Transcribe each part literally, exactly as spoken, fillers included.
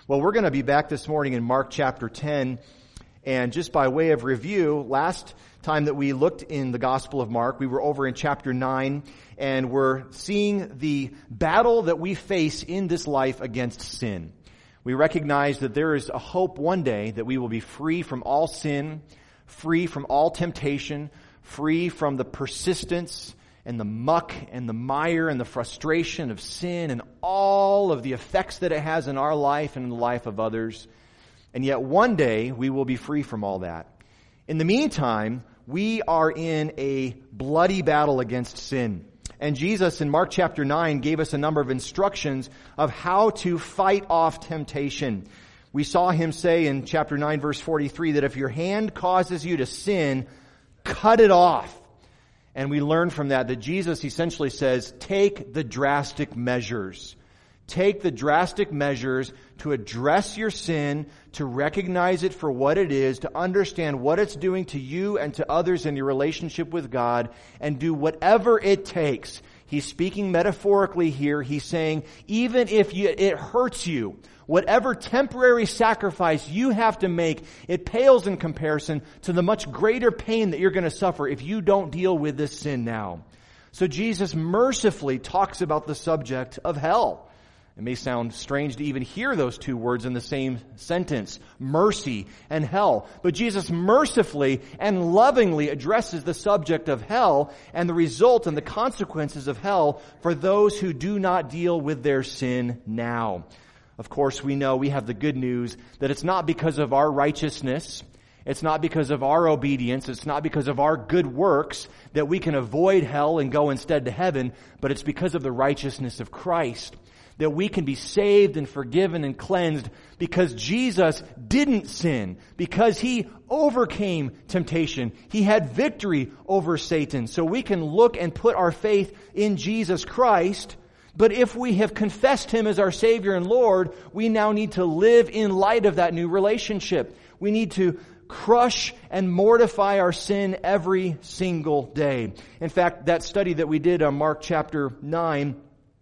Well, we're going to be back this morning in Mark chapter ten, and just by way of review, last time that we looked in the Gospel of Mark, we were over in chapter nine, and we're seeing the battle that we face in this life against sin. We recognize that there is a hope one day that we will be free from all sin, free from all temptation, free from the persistence and the muck and the mire and the frustration of sin and all of the effects that it has in our life and in the life of others. And yet one day we will be free from all that. In the meantime, we are in a bloody battle against sin. And Jesus in Mark chapter nine gave us a number of instructions of how to fight off temptation. We saw him say in chapter nine verse forty-three that if your hand causes you to sin, cut it off. And we learn from that that Jesus essentially says, take the drastic measures. Take the drastic measures to address your sin, to recognize it for what it is, to understand what it's doing to you and to others in your relationship with God, and do whatever it takes. He's speaking metaphorically here. He's saying, even if you, it hurts you, whatever temporary sacrifice you have to make, it pales in comparison to the much greater pain that you're going to suffer if you don't deal with this sin now. So Jesus mercifully talks about the subject of hell. It may sound strange to even hear those two words in the same sentence, mercy and hell. But Jesus mercifully and lovingly addresses the subject of hell and the result and the consequences of hell for those who do not deal with their sin now. Of course, we know we have the good news that it's not because of our righteousness, it's not because of our obedience, it's not because of our good works that we can avoid hell and go instead to heaven, but it's because of the righteousness of Christ that we can be saved and forgiven and cleansed because Jesus didn't sin, because He overcame temptation. He had victory over Satan. So we can look and put our faith in Jesus Christ. But if we have confessed Him as our Savior and Lord, we now need to live in light of that new relationship. We need to crush and mortify our sin every single day. In fact, that study that we did on Mark chapter nine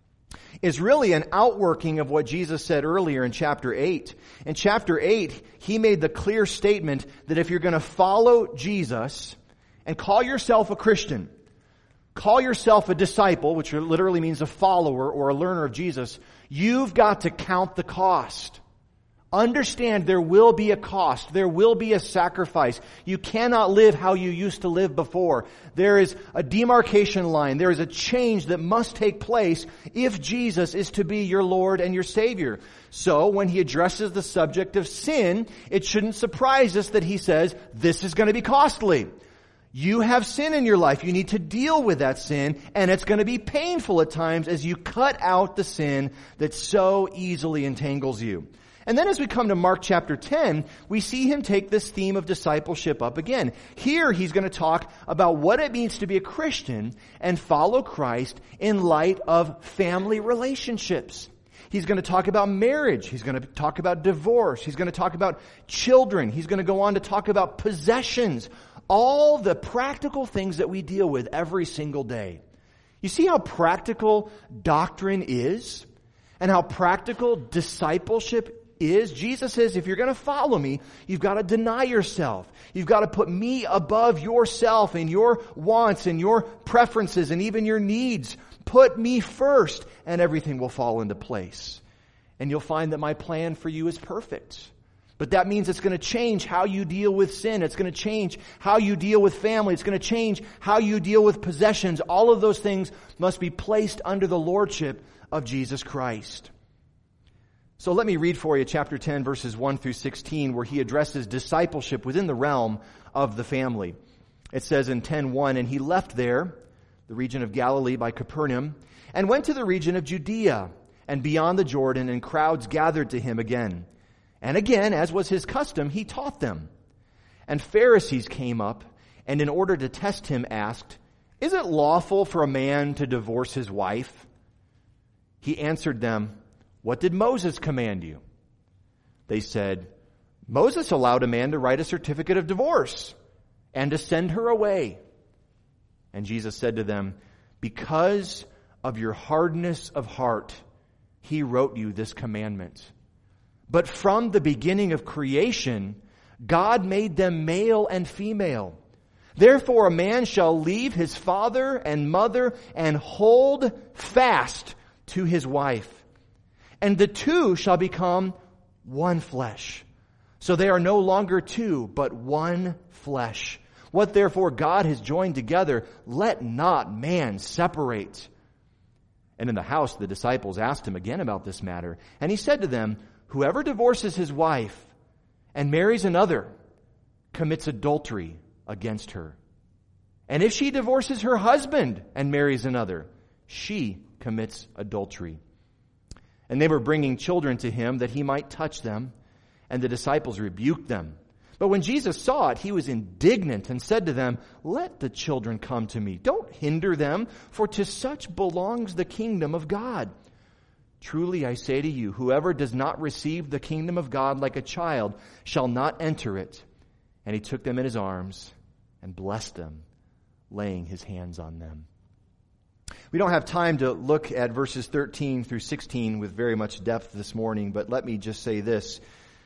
is really an outworking of what Jesus said earlier in chapter eight. In chapter eight, He made the clear statement that if you're going to follow Jesus and call yourself a Christian, call yourself a disciple, which literally means a follower or a learner of Jesus, you've got to count the cost. Understand there will be a cost. There will be a sacrifice. You cannot live how you used to live before. There is a demarcation line. There is a change that must take place if Jesus is to be your Lord and your Savior. So when He addresses the subject of sin, it shouldn't surprise us that He says, this is going to be costly. You have sin in your life. You need to deal with that sin, and it's going to be painful at times as you cut out the sin that so easily entangles you. And then as we come to Mark chapter ten, we see Him take this theme of discipleship up again. Here He's going to talk about what it means to be a Christian and follow Christ in light of family relationships. He's going to talk about marriage. He's going to talk about divorce. He's going to talk about children. He's going to go on to talk about possessions. All the practical things that we deal with every single day. You see how practical doctrine is? And how practical discipleship is? Jesus says, if you're going to follow me, you've got to deny yourself. You've got to put me above yourself and your wants and your preferences and even your needs. Put me first, and everything will fall into place. And you'll find that my plan for you is perfect. But that means it's going to change how you deal with sin. It's going to change how you deal with family. It's going to change how you deal with possessions. All of those things must be placed under the lordship of Jesus Christ. So let me read for you chapter ten, verses one through sixteen, where He addresses discipleship within the realm of the family. It says in ten one, and He left there, the region of Galilee by Capernaum, and went to the region of Judea and beyond the Jordan, and crowds gathered to Him again. And again, as was His custom, He taught them. And Pharisees came up, and in order to test Him asked, is it lawful for a man to divorce his wife? He answered them, what did Moses command you? They said, Moses allowed a man to write a certificate of divorce and to send her away. And Jesus said to them, because of your hardness of heart, He wrote you this commandment. But from the beginning of creation, God made them male and female. Therefore a man shall leave his father and mother and hold fast to his wife, and the two shall become one flesh. So they are no longer two, but one flesh. What therefore God has joined together, let not man separate. And in the house the disciples asked him again about this matter. And he said to them, whoever divorces his wife and marries another commits adultery against her. And if she divorces her husband and marries another, she commits adultery. And they were bringing children to him that he might touch them, and the disciples rebuked them. But when Jesus saw it, he was indignant and said to them, let the children come to me. Don't hinder them, for to such belongs the kingdom of God. Truly I say to you, whoever does not receive the kingdom of God like a child shall not enter it. And he took them in his arms and blessed them, laying his hands on them. We don't have time to look at verses thirteen through sixteen with very much depth this morning, but let me just say this.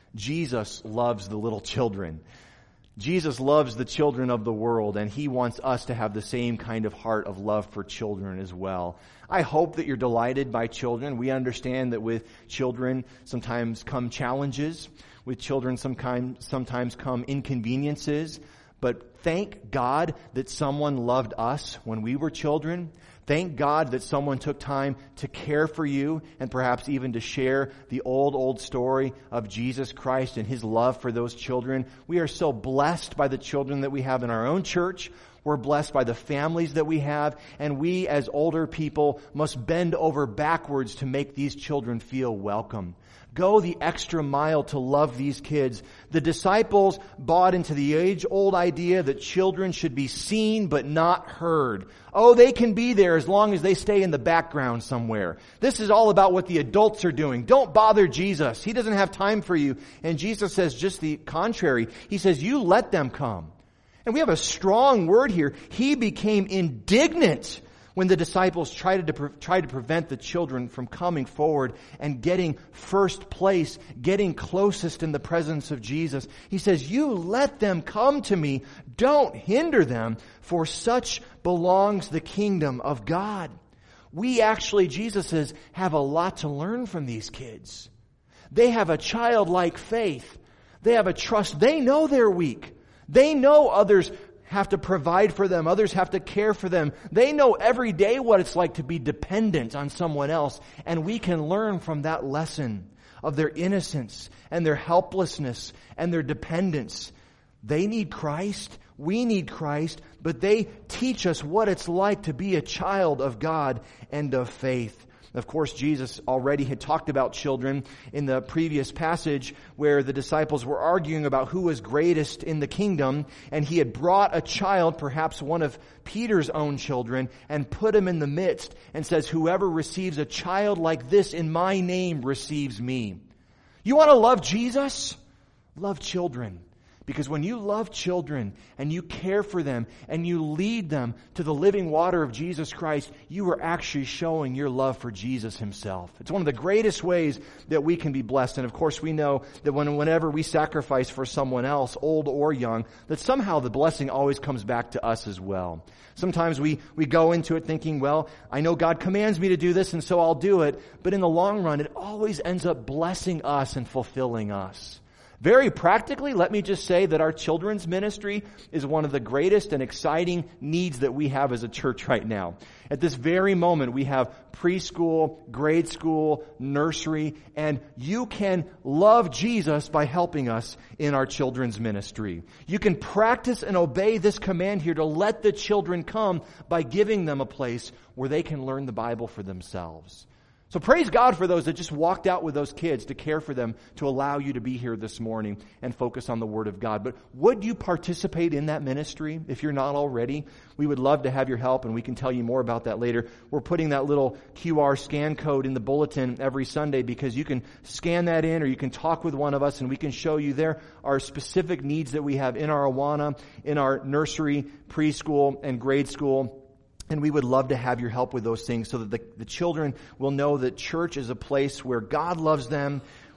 Jesus loves the little children. Jesus loves the children of the world, and he wants us to have the same kind of heart of love for children as well. I hope that you're delighted by children. We understand that with children sometimes come challenges. With children sometimes, sometimes come inconveniences. But thank God that someone loved us when we were children. Thank God that someone took time to care for you and perhaps even to share the old, old story of Jesus Christ and his love for those children. We are so blessed by the children that we have in our own church. We're blessed by the families that we have. And we as older people must bend over backwards to make these children feel welcome. Go the extra mile to love these kids. The disciples bought into the age-old idea that children should be seen but not heard. Oh, they can be there as long as they stay in the background somewhere. This is all about what the adults are doing. Don't bother Jesus. He doesn't have time for you. And Jesus says just the contrary. He says, you let them come. And we have a strong word here. He became indignant when the disciples tried to, tried to prevent the children from coming forward and getting first place, getting closest in the presence of Jesus. He says, you let them come to me. Don't hinder them, for such belongs the kingdom of God. We actually, Jesus says, have a lot to learn from these kids. They have a childlike faith. They have a trust. They know they're weak. They know others have to provide for them. Others have to care for them. They know every day what it's like to be dependent on someone else. And we can learn from that lesson of their innocence and their helplessness and their dependence. They need Christ. We need Christ. But they teach us what it's like to be a child of God and of faith. Of course, Jesus already had talked about children in the previous passage where the disciples were arguing about who was greatest in the kingdom, and he had brought a child, perhaps one of Peter's own children, and put him in the midst and says, whoever receives a child like this in my name receives me. You want to love Jesus? Love children. Because when you love children and you care for them and you lead them to the living water of Jesus Christ, you are actually showing your love for Jesus himself. It's one of the greatest ways that we can be blessed. And of course we know that when, whenever we sacrifice for someone else, old or young, that somehow the blessing always comes back to us as well. Sometimes we, we go into it thinking, well, I know God commands me to do this and so I'll do it. But in the long run, it always ends up blessing us and fulfilling us. Very practically, let me just say that our children's ministry is one of the greatest and exciting needs that we have as a church right now. At this very moment, we have preschool, grade school, nursery, and you can love Jesus by helping us in our children's ministry. You can practice and obey this command here to let the children come by giving them a place where they can learn the Bible for themselves. So praise God for those that just walked out with those kids to care for them, to allow you to be here this morning and focus on the Word of God. But would you participate in that ministry if you're not already? We would love to have your help, and we can tell you more about that later. We're putting that little Q R scan code in the bulletin every Sunday because you can scan that in or you can talk with one of us and we can show you there are specific needs that we have in our Awana, in our nursery, preschool, and grade school. And we would love to have your help with those things so that the, the children will know that church is a place where God loves them,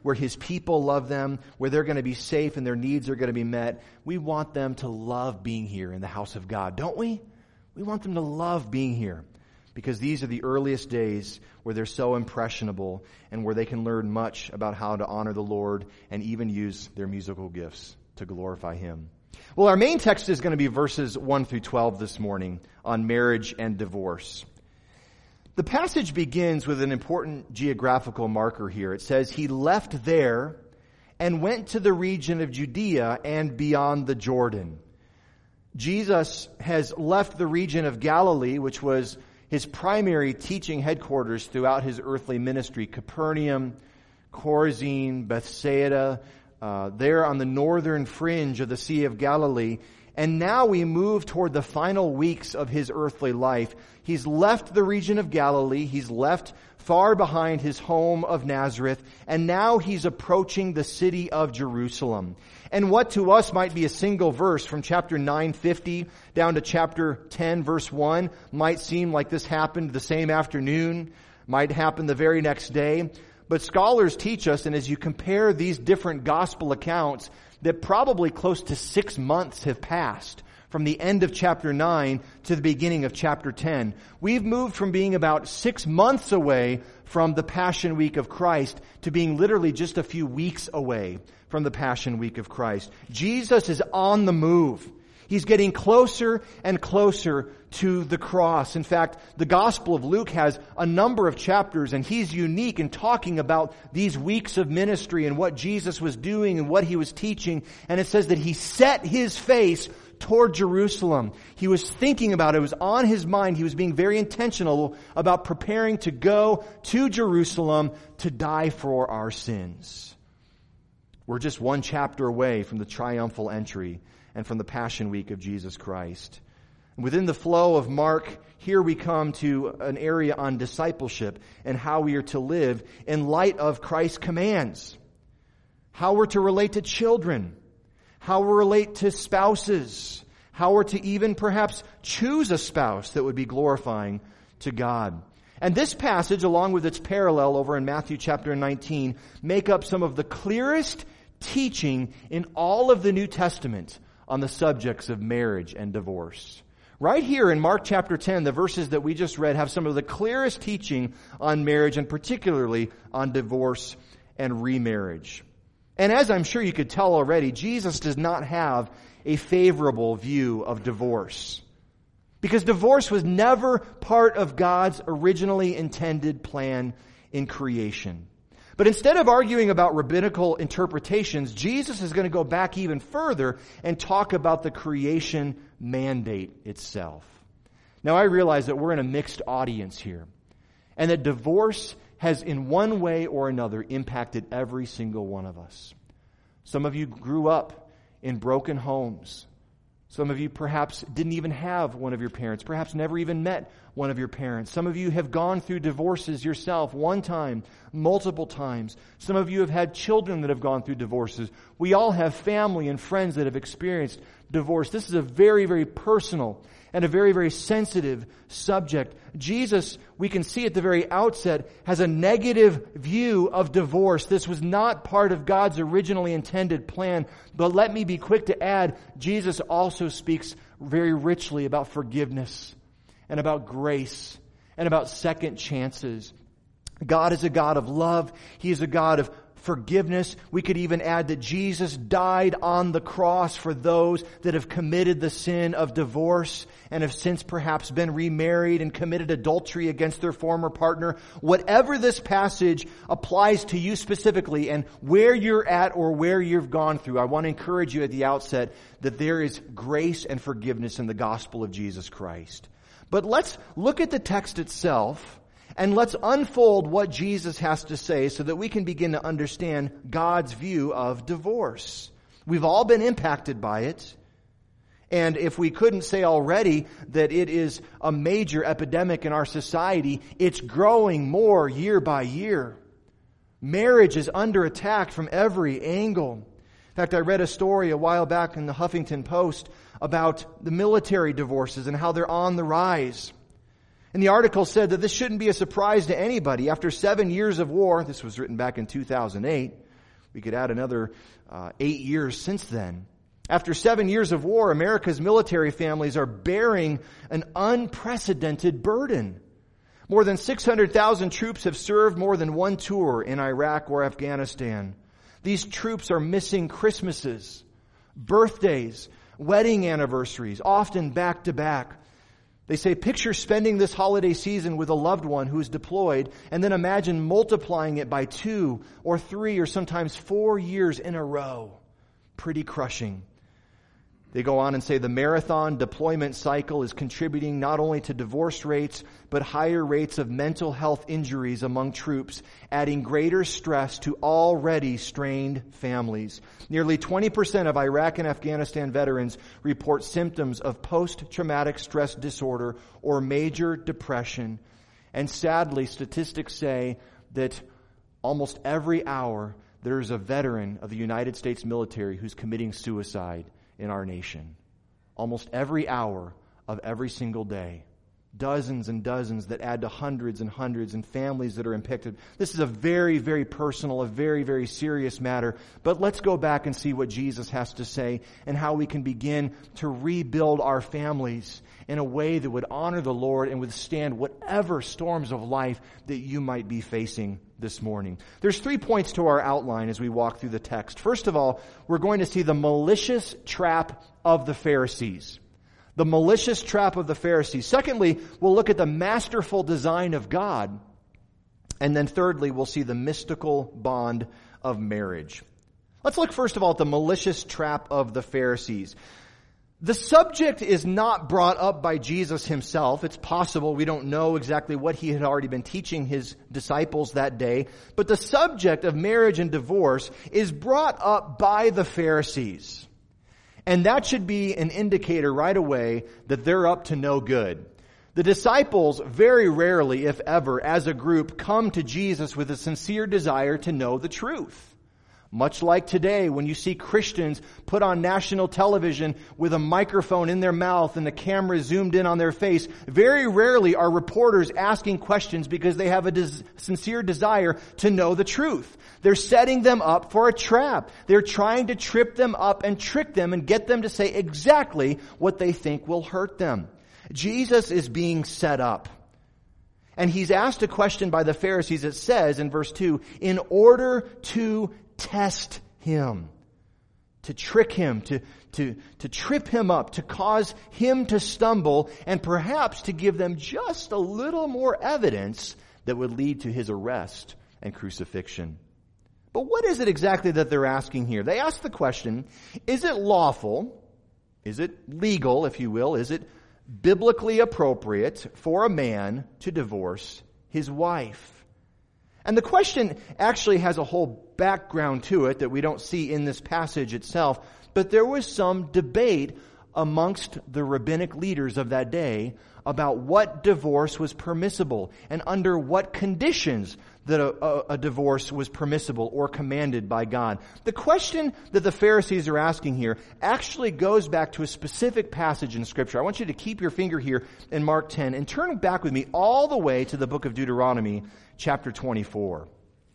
where His people love them, where they're going to be safe and their needs are going to be met. We want them to love being here in the house of God, don't we? We want them to love being here because these are the earliest days where they're so impressionable and where they can learn much about how to honor the Lord and even use their musical gifts to glorify Him. Well, our main text is going to be verses one through twelve this morning on marriage and divorce. The passage begins with an important geographical marker here. It says, He left there and went to the region of Judea and beyond the Jordan. Jesus has left the region of Galilee, which was His primary teaching headquarters throughout His earthly ministry. Capernaum, Chorazin, Bethsaida, uh, there on the northern fringe of the Sea of Galilee. And now we move toward the final weeks of His earthly life. He's left the region of Galilee. He's left far behind His home of Nazareth. And now He's approaching the city of Jerusalem. And what to us might be a single verse from chapter nine fifty down to chapter ten verse one might seem like this happened the same afternoon, might happen the very next day. But scholars teach us, and as you compare these different gospel accounts, that probably close to six months have passed from the end of chapter nine to the beginning of chapter ten. We've moved from being about six months away from the Passion Week of Christ to being literally just a few weeks away from the Passion Week of Christ. Jesus is on the move. He's getting closer and closer to the cross. In fact, the Gospel of Luke has a number of chapters, and he's unique in talking about these weeks of ministry and what Jesus was doing and what He was teaching. And it says that He set His face toward Jerusalem. He was thinking about it. It was on His mind. He was being very intentional about preparing to go to Jerusalem to die for our sins. We're just one chapter away from the triumphal entry and from the Passion Week of Jesus Christ. Within the flow of Mark, here we come to an area on discipleship and how we are to live in light of Christ's commands. How we're to relate to children. How we relate to spouses. How we're to even perhaps choose a spouse that would be glorifying to God. And this passage, along with its parallel over in Matthew chapter nineteen, make up some of the clearest teaching in all of the New Testament on the subjects of marriage and divorce. Right here in Mark chapter ten, the verses that we just read have some of the clearest teaching on marriage and particularly on divorce and remarriage. And as I'm sure you could tell already, Jesus does not have a favorable view of divorce. Because divorce was never part of God's originally intended plan in creation. But instead of arguing about rabbinical interpretations, Jesus is going to go back even further and talk about the creation mandate itself. Now, I realize that we're in a mixed audience here, and that divorce has in one way or another impacted every single one of us. Some of you grew up in broken homes. Some of you perhaps didn't even have one of your parents, perhaps never even met one of your parents. Some of you have gone through divorces yourself one time, multiple times. Some of you have had children that have gone through divorces. We all have family and friends that have experienced divorce. This is a very, very personal and a very, very sensitive subject. Jesus, we can see at the very outset, has a negative view of divorce. This was not part of God's originally intended plan. But let me be quick to add, Jesus also speaks very richly about forgiveness and about grace and about second chances. God is a God of love. He is a God of forgiveness. We could even add that Jesus died on the cross for those that have committed the sin of divorce and have since perhaps been remarried and committed adultery against their former partner. Whatever this passage applies to you specifically and where you're at or where you've gone through, I want to encourage you at the outset that there is grace and forgiveness in the gospel of Jesus Christ. But let's look at the text itself. And let's unfold what Jesus has to say so that we can begin to understand God's view of divorce. We've all been impacted by it. And if we couldn't say already that it is a major epidemic in our society, it's growing more year by year. Marriage is under attack from every angle. In fact, I read a story a while back in the Huffington Post about the military divorces and how they're on the rise. And the article said that this shouldn't be a surprise to anybody. After seven years of war, this was written back in two thousand eight, We could add another uh, eight years since then. After seven years of war, America's military families are bearing an unprecedented burden. More than six hundred thousand troops have served more than one tour in Iraq or Afghanistan. These troops are missing Christmases, birthdays, wedding anniversaries, often back to back. They say, picture spending this holiday season with a loved one who is deployed, and then imagine multiplying it by two or three or sometimes four years in a row. Pretty crushing. They go on and say the marathon deployment cycle is contributing not only to divorce rates, but higher rates of mental health injuries among troops, adding greater stress to already strained families. Nearly twenty percent of Iraq and Afghanistan veterans report symptoms of post-traumatic stress disorder or major depression. And sadly, statistics say that almost every hour there is a veteran of the United States military who's committing suicide in our nation. Almost every hour of every single day. Dozens and dozens that add to hundreds and hundreds, and families that are impacted. This is a very, very personal, a very, very serious matter. But let's go back and see what Jesus has to say and how we can begin to rebuild our families in a way that would honor the Lord and withstand whatever storms of life that you might be facing this morning. There's three points to our outline as we walk through the text. First of all, we're going to see the malicious trap of the Pharisees. The malicious trap of the Pharisees. Secondly, we'll look at the masterful design of God. And then thirdly, we'll see the mystical bond of marriage. Let's look first of all at the malicious trap of the Pharisees. The subject is not brought up by Jesus himself. It's possible we don't know exactly what he had already been teaching his disciples that day. But the subject of marriage and divorce is brought up by the Pharisees. And that should be an indicator right away that they're up to no good. The disciples very rarely, if ever, as a group, come to Jesus with a sincere desire to know the truth. Much like today, when you see Christians put on national television with a microphone in their mouth and the camera zoomed in on their face, very rarely are reporters asking questions because they have a des- sincere desire to know the truth. They're setting them up for a trap. They're trying to trip them up and trick them and get them to say exactly what they think will hurt them. Jesus is being set up. And he's asked a question by the Pharisees. It says in verse two, in order to test him, to trick him, to, to, to trip him up, to cause him to stumble, and perhaps to give them just a little more evidence that would lead to his arrest and crucifixion. But what is it exactly that they're asking here? They ask the question, is it lawful, is it legal, if you will, is it biblically appropriate for a man to divorce his wife? And the question actually has a whole background to it that we don't see in this passage itself, but there was some debate amongst the rabbinic leaders of that day about what divorce was permissible and under what conditions that a, a, a divorce was permissible or commanded by God. The question that the Pharisees are asking here actually goes back to a specific passage in Scripture. I want you to keep your finger here in Mark ten and turn back with me all the way to the book of Deuteronomy, chapter twenty-four.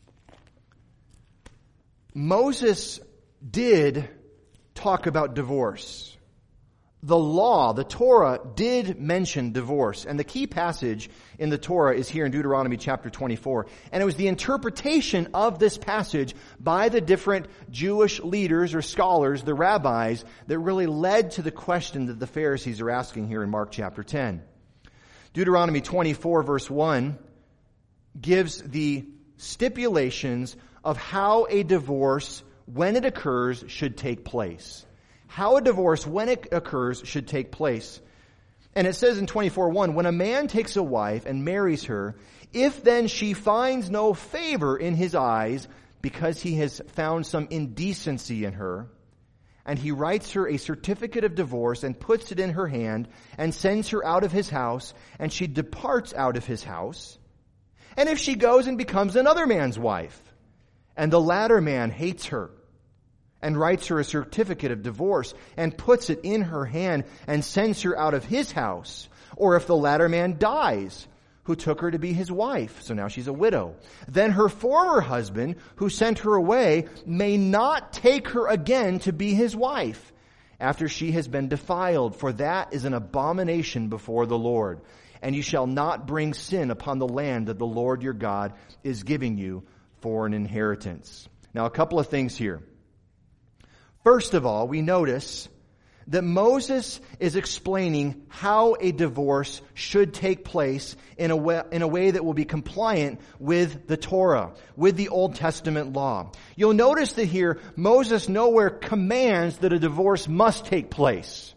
Moses did talk about divorce. The law, the Torah, did mention divorce. And the key passage in the Torah is here in Deuteronomy chapter twenty-four. And it was the interpretation of this passage by the different Jewish leaders or scholars, the rabbis, that really led to the question that the Pharisees are asking here in Mark chapter ten. Deuteronomy twenty-four verse one gives the stipulations of how a divorce, when it occurs, should take place. How a divorce, when it occurs, should take place. And it says in twenty-four one, when a man takes a wife and marries her, if then she finds no favor in his eyes because he has found some indecency in her, and he writes her a certificate of divorce and puts it in her hand and sends her out of his house, and she departs out of his house, and if she goes and becomes another man's wife, and the latter man hates her, and writes her a certificate of divorce, and puts it in her hand, and sends her out of his house, or if the latter man dies, who took her to be his wife. So now she's a widow. Then her former husband, who sent her away, may not take her again to be his wife after she has been defiled, for that is an abomination before the Lord. And you shall not bring sin upon the land that the Lord your God is giving you for an inheritance. Now, a couple of things here. First of all, we notice that Moses is explaining how a divorce should take place in a way, in a way that will be compliant with the Torah, with the Old Testament law. You'll notice that here, Moses nowhere commands that a divorce must take place.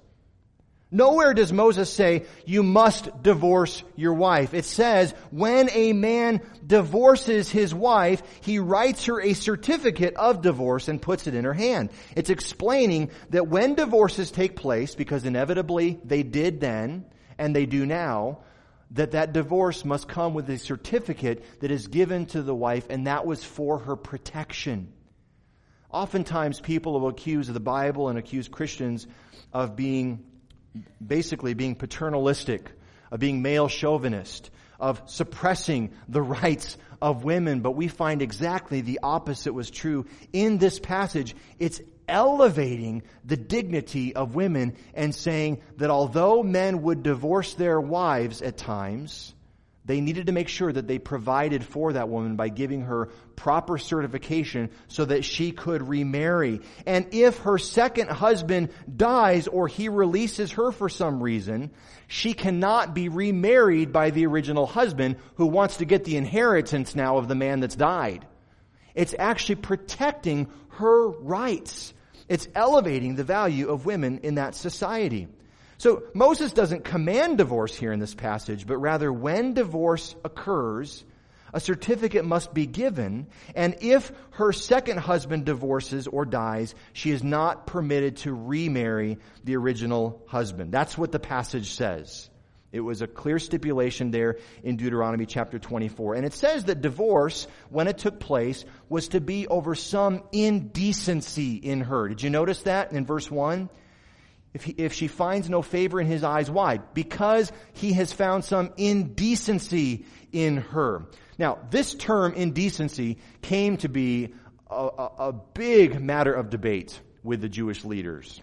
Nowhere does Moses say, you must divorce your wife. It says, when a man divorces his wife, he writes her a certificate of divorce and puts it in her hand. It's explaining that when divorces take place, because inevitably they did then, and they do now, that that divorce must come with a certificate that is given to the wife, and that was for her protection. Oftentimes people will accuse the Bible and accuse Christians of being basically being paternalistic, of being male chauvinist, of suppressing the rights of women. But we find exactly the opposite was true in this passage. It's elevating the dignity of women and saying that although men would divorce their wives at times, they needed to make sure that they provided for that woman by giving her proper certification so that she could remarry. And if her second husband dies or he releases her for some reason, she cannot be remarried by the original husband who wants to get the inheritance now of the man that's died. It's actually protecting her rights. It's elevating the value of women in that society. So Moses doesn't command divorce here in this passage, but rather when divorce occurs, a certificate must be given, and if her second husband divorces or dies, she is not permitted to remarry the original husband. That's what the passage says. It was a clear stipulation there in Deuteronomy chapter twenty-four. And it says that divorce, when it took place, was to be over some indecency in her. Did you notice that in verse one? If, he, if she finds no favor in his eyes, why? Because he has found some indecency in her. Now, this term indecency came to be a, a, a big matter of debate with the Jewish leaders.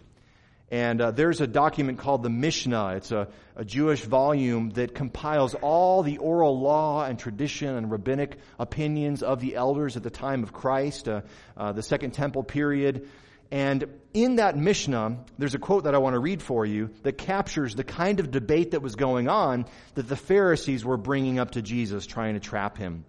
And uh, there's a document called the Mishnah. It's a, a Jewish volume that compiles all the oral law and tradition and rabbinic opinions of the elders at the time of Christ, uh, uh, the Second Temple period. And in that Mishnah, there's a quote that I want to read for you that captures the kind of debate that was going on that the Pharisees were bringing up to Jesus, trying to trap him.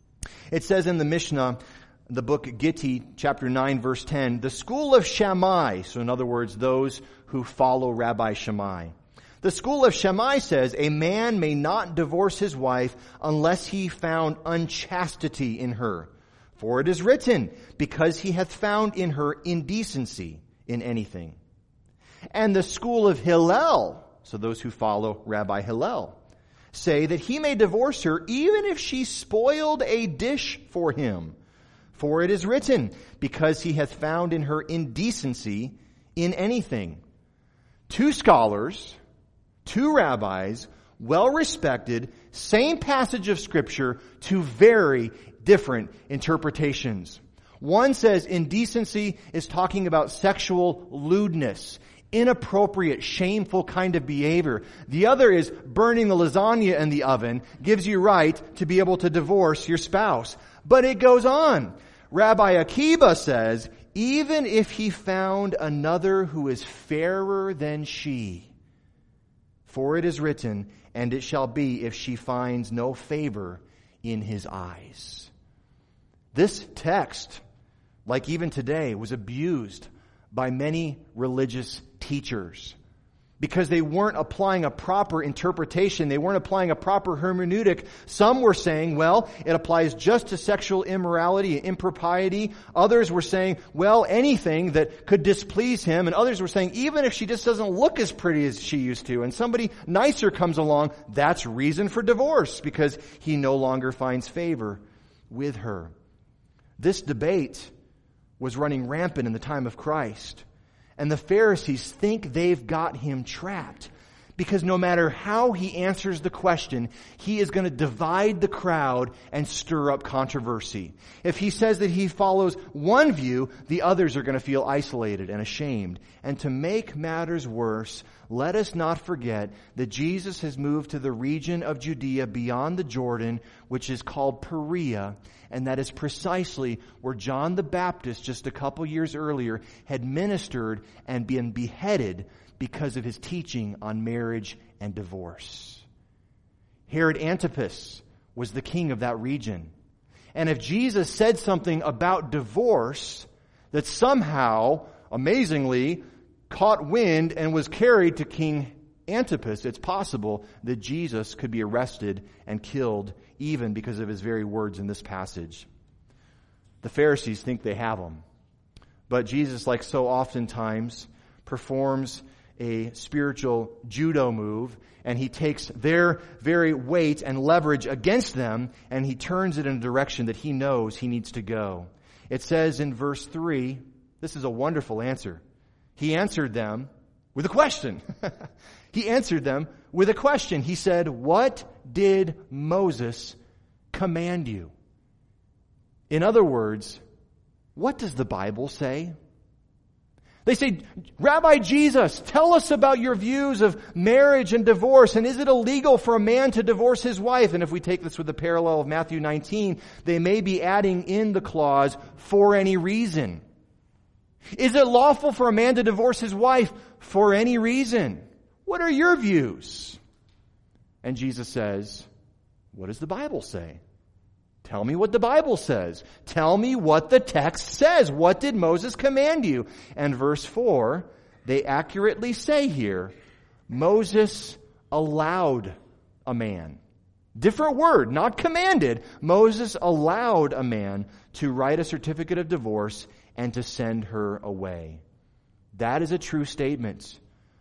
It says in the Mishnah, the book Gitti, chapter nine, verse ten, the school of Shammai, so in other words, those who follow Rabbi Shammai. The school of Shammai says, a man may not divorce his wife unless he found unchastity in her. For it is written, because he hath found in her indecency in anything. And the school of Hillel, so those who follow Rabbi Hillel, say that he may divorce her even if she spoiled a dish for him. For it is written, because he hath found in her indecency in anything. Two scholars, two rabbis, well respected, same passage of Scripture, two very different interpretations. One says indecency is talking about sexual lewdness, inappropriate, shameful kind of behavior. The other is burning the lasagna in the oven gives you right to be able to divorce your spouse. But it goes on. Rabbi Akiva says, even if he found another who is fairer than she, for it is written, and it shall be if she finds no favor in his eyes. This text, like even today, was abused by many religious teachers because they weren't applying a proper interpretation. They weren't applying a proper hermeneutic. Some were saying, well, it applies just to sexual immorality and impropriety. Others were saying, well, anything that could displease him. And others were saying, even if she just doesn't look as pretty as she used to, and somebody nicer comes along, that's reason for divorce because he no longer finds favor with her. This debate was running rampant in the time of Christ. And the Pharisees think they've got him trapped Because no matter how he answers the question, he is going to divide the crowd and stir up controversy. If he says that he follows one view, the others are going to feel isolated and ashamed. And to make matters worse, let us not forget that Jesus has moved to the region of Judea beyond the Jordan, which is called Perea, and that is precisely where John the Baptist, just a couple years earlier, had ministered and been beheaded because of his teaching on marriage and divorce. Herod Antipas was the king of that region. And if Jesus said something about divorce that somehow, amazingly, caught wind and was carried to King Antipas, it's possible that Jesus could be arrested and killed even because of his very words in this passage. The Pharisees think they have him. But Jesus, like so oftentimes, performs a spiritual judo move, and he takes their very weight and leverage against them, and he turns it in a direction that he knows he needs to go. It says in verse three, this is a wonderful answer. He answered them with a question. He answered them with a question. He said, "What did Moses command you?" In other words, what does the Bible say? They say, "Rabbi Jesus, tell us about your views of marriage and divorce, and is it illegal for a man to divorce his wife?" And if we take this with the parallel of Matthew nineteen, they may be adding in the clause, "for any reason." Is it lawful for a man to divorce his wife for any reason? What are your views? And Jesus says, what does the Bible say? Tell me what the Bible says. Tell me what the text says. What did Moses command you? And verse four, they accurately say here, Moses allowed a man. Different word, not commanded. Moses allowed a man to write a certificate of divorce and to send her away. That is a true statement.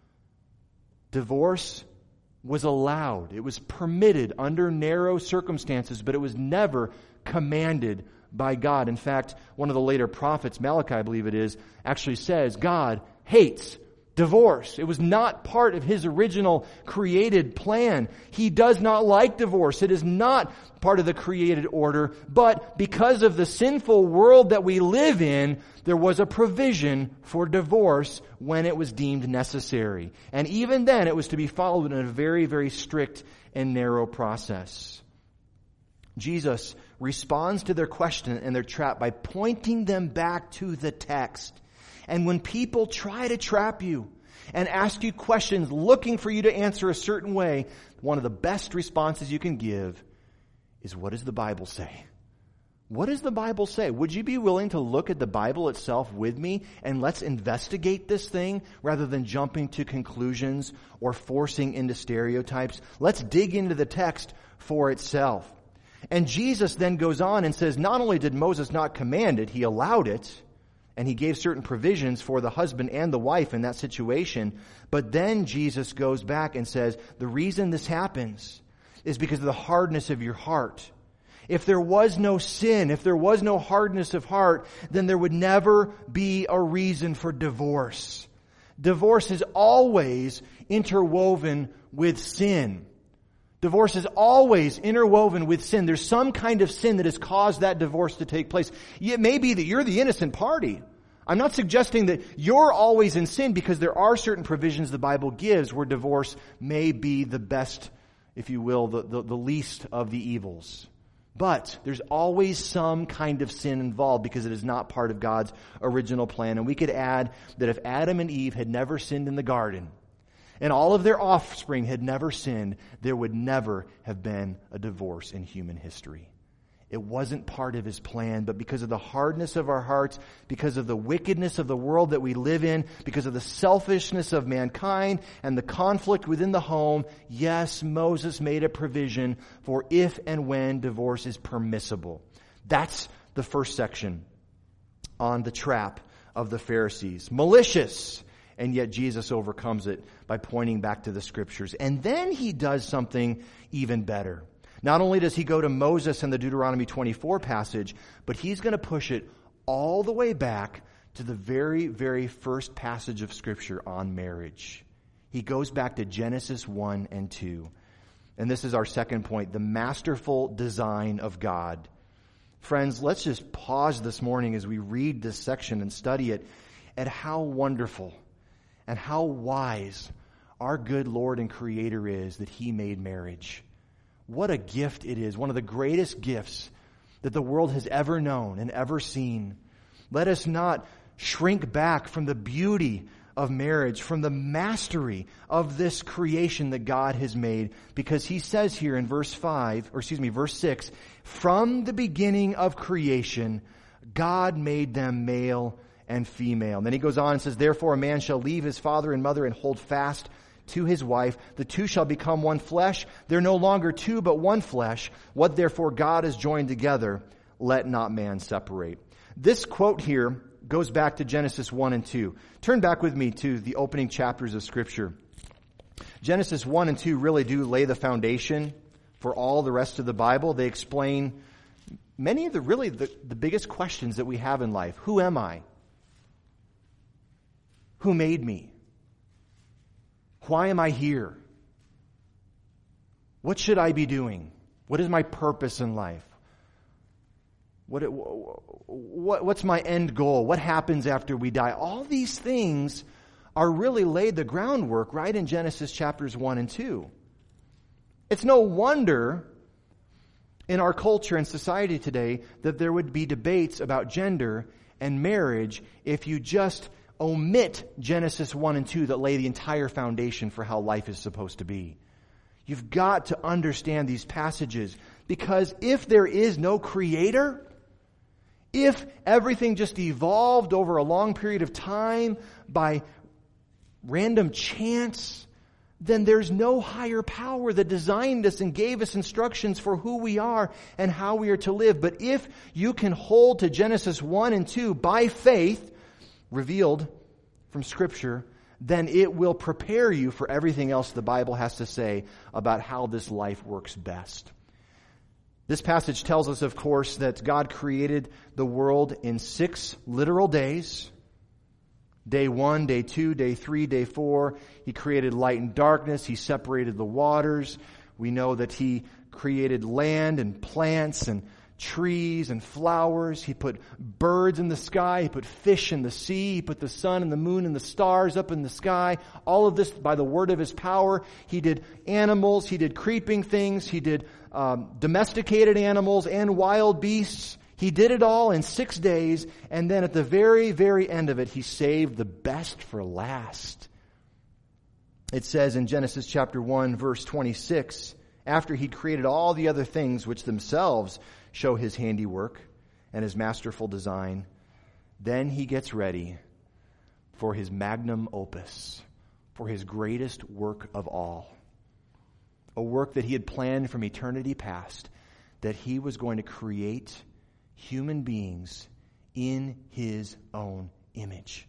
Divorce was allowed. It was permitted under narrow circumstances, but it was never commanded by God. In fact, one of the later prophets, Malachi, I believe it is, actually says God hates divorce. It was not part of his original created plan. He does not like divorce. It is not part of the created order, but because of the sinful world that we live in, there was a provision for divorce when it was deemed necessary. And even then, it was to be followed in a very, very strict and narrow process. Jesus responds to their question and their trap by pointing them back to the text. And when people try to trap you and ask you questions looking for you to answer a certain way, one of the best responses you can give is, what does the Bible say? What does the Bible say? Would you be willing to look at the Bible itself with me and let's investigate this thing rather than jumping to conclusions or forcing into stereotypes? Let's dig into the text for itself. And Jesus then goes on and says, not only did Moses not command it, he allowed it. And he gave certain provisions for the husband and the wife in that situation. But then Jesus goes back and says, the reason this happens is because of the hardness of your heart. If there was no sin, if there was no hardness of heart, then there would never be a reason for divorce. Divorce is always interwoven with sin. Divorce is always interwoven with sin. There's some kind of sin that has caused that divorce to take place. It may be that you're the innocent party. I'm not suggesting that you're always in sin, because there are certain provisions the Bible gives where divorce may be the best, if you will, the, the, the least of the evils. But there's always some kind of sin involved because it is not part of God's original plan. And we could add that if Adam and Eve had never sinned in the garden, and all of their offspring had never sinned, there would never have been a divorce in human history. It wasn't part of his plan, but because of the hardness of our hearts, because of the wickedness of the world that we live in, because of the selfishness of mankind and the conflict within the home, yes, Moses made a provision for if and when divorce is permissible. That's the first section on the trap of the Pharisees. Malicious. And yet Jesus overcomes it by pointing back to the Scriptures. And then he does something even better. Not only does he go to Moses and the Deuteronomy twenty-four passage, but he's going to push it all the way back to the very, very first passage of Scripture on marriage. He goes back to Genesis one and two. And this is our second point, the masterful design of God. Friends, let's just pause this morning as we read this section and study it at how wonderful and how wise our good Lord and Creator is that He made marriage. What a gift it is, one of the greatest gifts that the world has ever known and ever seen. Let us not shrink back from the beauty of marriage, from the mastery of this creation that God has made, because He says here in verse five, or excuse me, verse six, from the beginning of creation, God made them male and female. And then He goes on and says, therefore a man shall leave his father and mother and hold fast to his wife. The two shall become one flesh. They're no longer two, but one flesh. What therefore God has joined together, let not man separate. This quote here goes back to Genesis one and two. Turn back with me to the opening chapters of Scripture. Genesis one and two really do lay the foundation for all the rest of the Bible. They explain many of the really the, the biggest questions that we have in life. Who am I? Who made me? Why am I here? What should I be doing? What is my purpose in life? What, what, what's my end goal? What happens after we die? All these things are really laid the groundwork right in Genesis chapters one and two. It's no wonder in our culture and society today that there would be debates about gender and marriage if you just omit Genesis one and two that lay the entire foundation for how life is supposed to be. You've got to understand these passages, because if there is no Creator, if everything just evolved over a long period of time by random chance, then there's no higher power that designed us and gave us instructions for who we are and how we are to live. But if you can hold to Genesis one and two by faith, revealed from Scripture, then it will prepare you for everything else the Bible has to say about how this life works best. This passage tells us, of course, that God created the world in six literal days. Day one, day two, day three, day four. He created light and darkness. He separated the waters. We know that He created land and plants and trees and flowers. He put birds in the sky. He put fish in the sea. He put the sun and the moon and the stars up in the sky. All of this by the word of His power. He did animals. He did creeping things. He did um, domesticated animals and wild beasts. He did it all in six days. And then at the very, very end of it, He saved the best for last. It says in Genesis chapter one, verse twenty-six, after He'd created all the other things which themselves show His handiwork and His masterful design, then He gets ready for His magnum opus, for His greatest work of all. A work that He had planned from eternity past, that He was going to create human beings in His own image.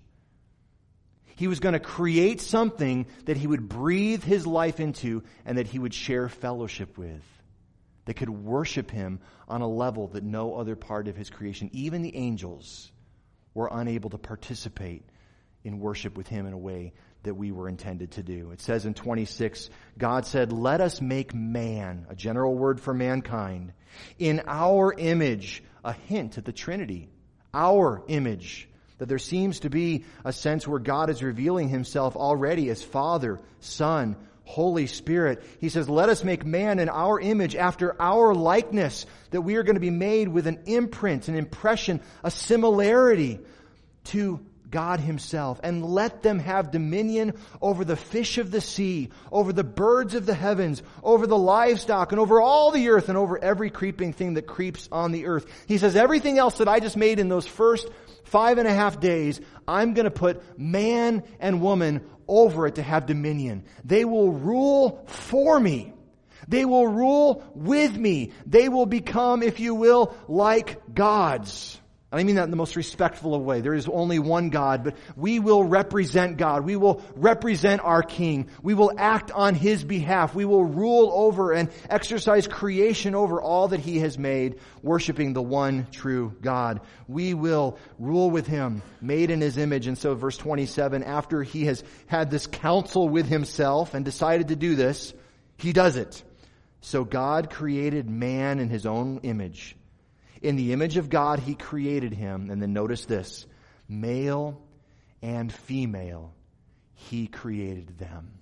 He was going to create something that He would breathe His life into and that He would share fellowship with, that could worship Him on a level that no other part of His creation, even the angels, were unable to participate in worship with Him in a way that we were intended to do. It says in twenty-six, God said, let us make man, a general word for mankind, in our image, a hint at the Trinity, our image. That there seems to be a sense where God is revealing Himself already as Father, Son, Holy Spirit. He says, let us make man in our image after our likeness, that we are going to be made with an imprint, an impression, a similarity to God Himself. And let them have dominion over the fish of the sea, over the birds of the heavens, over the livestock, and over all the earth, and over every creeping thing that creeps on the earth. He says, everything else that I just made in those first five and a half days, I'm going to put man and woman over it to have dominion. They will rule for me. They will rule with me. They will become, if you will, like gods. And I mean that in the most respectful of way. There is only one God, but we will represent God. We will represent our King. We will act on His behalf. We will rule over and exercise creation over all that He has made, worshiping the one true God. We will rule with Him, made in His image. And so verse twenty-seven, after He has had this counsel with Himself and decided to do this, He does it. So God created man in His own image. In the image of God, He created him. And then notice this, male and female, He created them.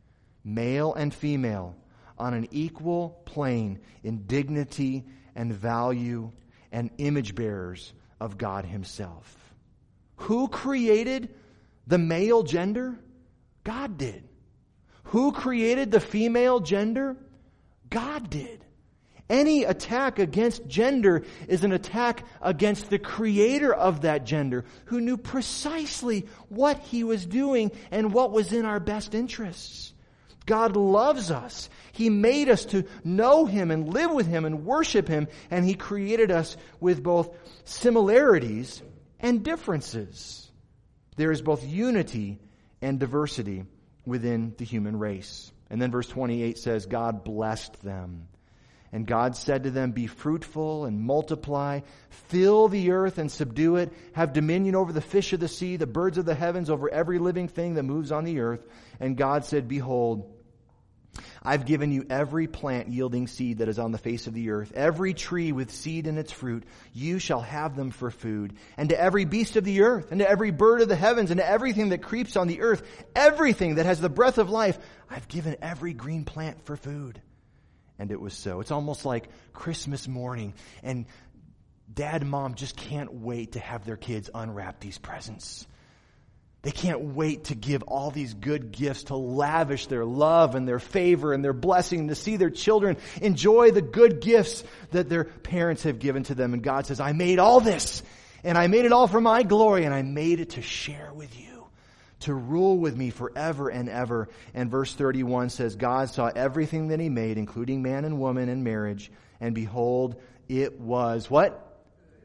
Male and female on an equal plane in dignity and value and image bearers of God Himself. Who created the male gender? God did. Who created the female gender? God did. Any attack against gender is an attack against the creator of that gender, who knew precisely what He was doing and what was in our best interests. God loves us. He made us to know Him and live with Him and worship Him, and He created us with both similarities and differences. There is both unity and diversity within the human race. And then verse twenty-eight says, God blessed them. And God said to them, be fruitful and multiply, fill the earth and subdue it, have dominion over the fish of the sea, the birds of the heavens, over every living thing that moves on the earth. And God said, behold, I've given you every plant yielding seed that is on the face of the earth, every tree with seed in its fruit. You shall have them for food. And to every beast of the earth, and to every bird of the heavens, and to everything that creeps on the earth, everything that has the breath of life, I've given every green plant for food. And it was so. It's almost like Christmas morning, and dad and mom just can't wait to have their kids unwrap these presents. They can't wait to give all these good gifts, to lavish their love and their favor and their blessing, to see their children enjoy the good gifts that their parents have given to them. And God says, I made all this, and I made it all for my glory, and I made it to share with you, to rule with me forever and ever. And verse thirty-one says, God saw everything that He made, including man and woman and marriage, and behold, it was what?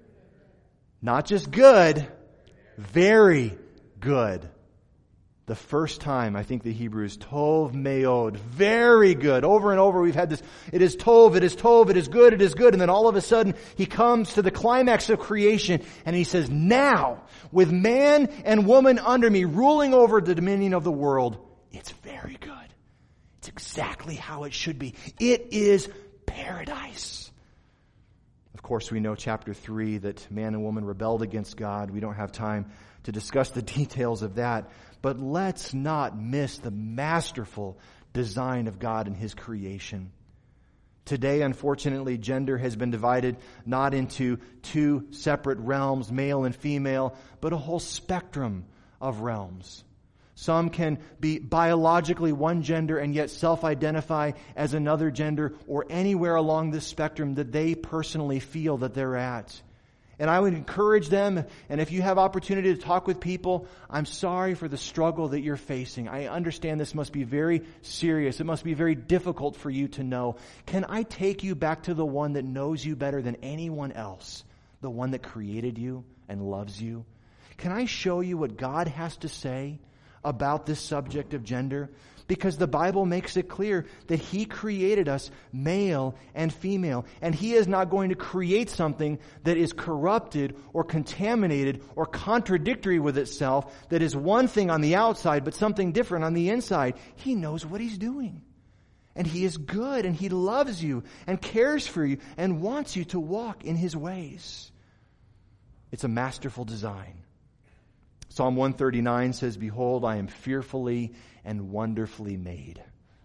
Not just good, very good. The first time, I think the Hebrew is tov meod, very good. Over and over we've had this, it is tov, it is tov, it is good, it is good. And then all of a sudden, He comes to the climax of creation and He says, now, with man and woman under me, ruling over the dominion of the world, it's very good. It's exactly how it should be. It is paradise. Of course, we know chapter three, that man and woman rebelled against God. We don't have time to discuss the details of that. But let's not miss the masterful design of God in His creation. Today, unfortunately, gender has been divided not into two separate realms, male and female, but a whole spectrum of realms. Some can be biologically one gender and yet self-identify as another gender, or anywhere along this spectrum that they personally feel that they're at. And I would encourage them, and if you have opportunity to talk with people, I'm sorry for the struggle that you're facing. I understand this must be very serious. It must be very difficult for you to know. Can I take you back to the one that knows you better than anyone else? The one that created you and loves you? Can I show you what God has to say about this subject of gender? Because the Bible makes it clear that He created us male and female. And He is not going to create something that is corrupted or contaminated or contradictory with itself, that is one thing on the outside but something different on the inside. He knows what He's doing. And He is good, and He loves you and cares for you and wants you to walk in His ways. It's a masterful design. Psalm one thirty-nine says, behold, I am fearfully and wonderfully made.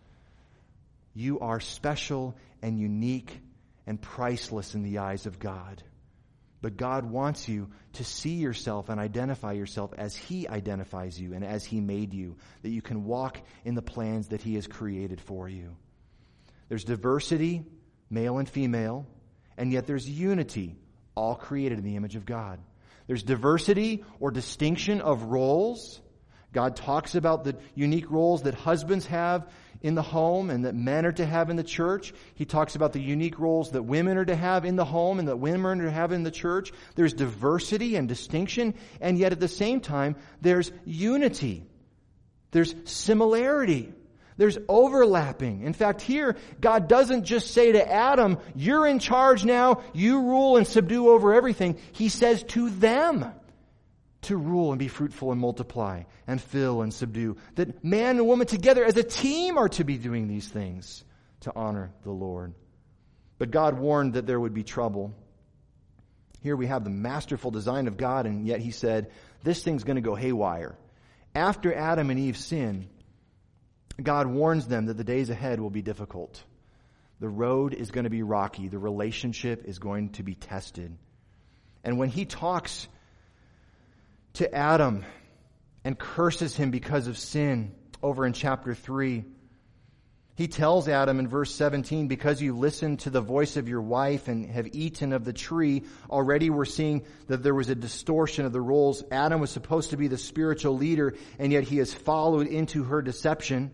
You are special and unique and priceless in the eyes of God. But God wants you to see yourself and identify yourself as He identifies you and as He made you, that you can walk in the plans that He has created for you. There's diversity, male and female, and yet there's unity, all created in the image of God. There's diversity or distinction of roles. God talks about the unique roles that husbands have in the home and that men are to have in the church. He talks about the unique roles that women are to have in the home and that women are to have in the church. There's diversity and distinction, and yet at the same time, there's unity. There's similarity. There's overlapping. In fact, here, God doesn't just say to Adam, you're in charge now, you rule and subdue over everything. He says to them to rule and be fruitful and multiply and fill and subdue. That man and woman together as a team are to be doing these things to honor the Lord. But God warned that there would be trouble. Here we have the masterful design of God, and yet He said, this thing's going to go haywire. After Adam and Eve sin, God warns them that the days ahead will be difficult. The road is going to be rocky. The relationship is going to be tested. And when He talks to Adam and curses him because of sin over in chapter three, He tells Adam in verse seventeen, because you listened to the voice of your wife and have eaten of the tree. Already we're seeing that there was a distortion of the roles. Adam was supposed to be the spiritual leader, and yet he has followed into her deception.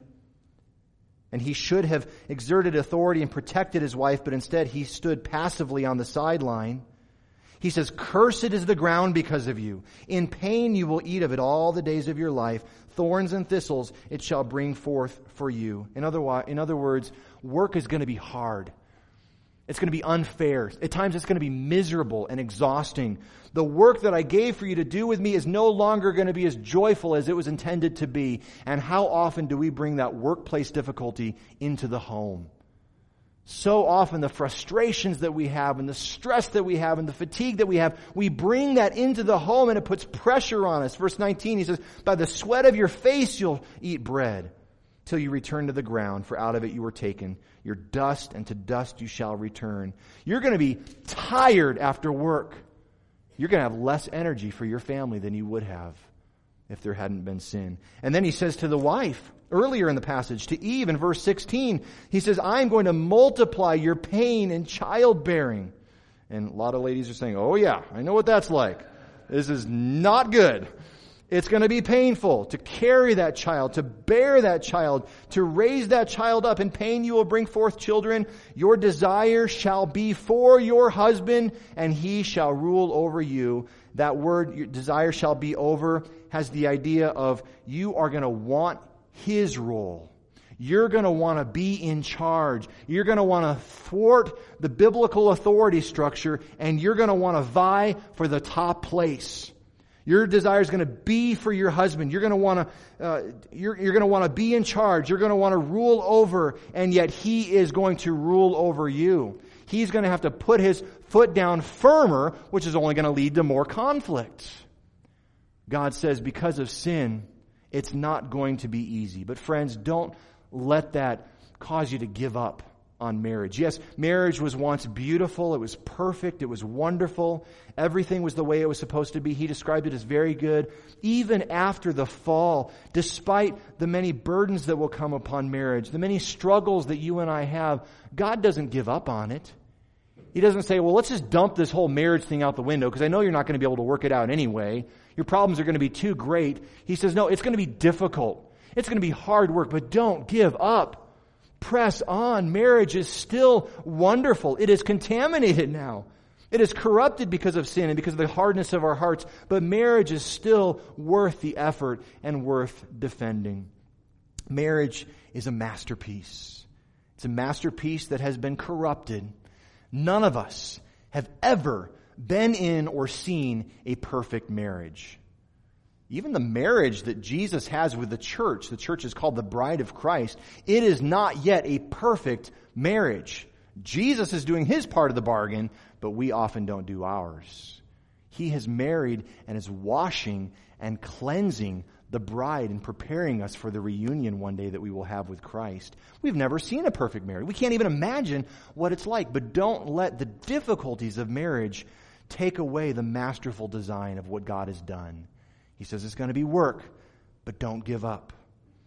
And he should have exerted authority and protected his wife, but instead he stood passively on the sideline. He says, cursed is the ground because of you. In pain you will eat of it all the days of your life. Thorns and thistles it shall bring forth for you. In other, in other words, work is going to be hard. It's going to be unfair. At times it's going to be miserable and exhausting. The work that I gave for you to do with me is no longer going to be as joyful as it was intended to be. And how often do we bring that workplace difficulty into the home? So often the frustrations that we have and the stress that we have and the fatigue that we have, we bring that into the home and it puts pressure on us. Verse nineteen, he says, by the sweat of your face you'll eat bread till you return to the ground, for out of it you were taken. Your dust, and to dust you shall return. You're going to be tired after work. You're going to have less energy for your family than you would have if there hadn't been sin. And then he says to the wife, earlier in the passage, to Eve in verse sixteen, he says, I'm going to multiply your pain in childbearing. And a lot of ladies are saying, oh yeah, I know what that's like. This is not good. It's going to be painful to carry that child, to bear that child, to raise that child up. In pain you will bring forth children. Your desire shall be for your husband, and he shall rule over you. That word, your desire shall be over, has the idea of you are going to want his role. You're going to want to be in charge. You're going to want to thwart the biblical authority structure, and you're going to want to vie for the top place. Your desire is going to be for your husband. You're going to want to, uh, you're, you're going to want to be in charge. You're going to want to rule over, and yet he is going to rule over you. He's going to have to put his foot down firmer, which is only going to lead to more conflict. God says because of sin, it's not going to be easy. But friends, don't let that cause you to give up on marriage. Yes, marriage was once beautiful. It was perfect. It was wonderful. Everything was the way it was supposed to be. He described it as very good. Even after the fall, despite the many burdens that will come upon marriage, the many struggles that you and I have, God doesn't give up on it. He doesn't say, well, let's just dump this whole marriage thing out the window because I know you're not going to be able to work it out anyway. Your problems are going to be too great. He says, no, it's going to be difficult. It's going to be hard work, but don't give up. Press on. Marriage is still wonderful. It is contaminated now. It is corrupted because of sin and because of the hardness of our hearts, but marriage is still worth the effort and worth defending. Marriage is a masterpiece. It's a masterpiece that has been corrupted. None of us have ever been in or seen a perfect marriage. Even the marriage that Jesus has with the church, the church is called the bride of Christ, it is not yet a perfect marriage. Jesus is doing his part of the bargain, but we often don't do ours. He has married and is washing and cleansing the bride and preparing us for the reunion one day that we will have with Christ. We've never seen a perfect marriage. We can't even imagine what it's like, but don't let the difficulties of marriage take away the masterful design of what God has done. He says it's going to be work, but don't give up.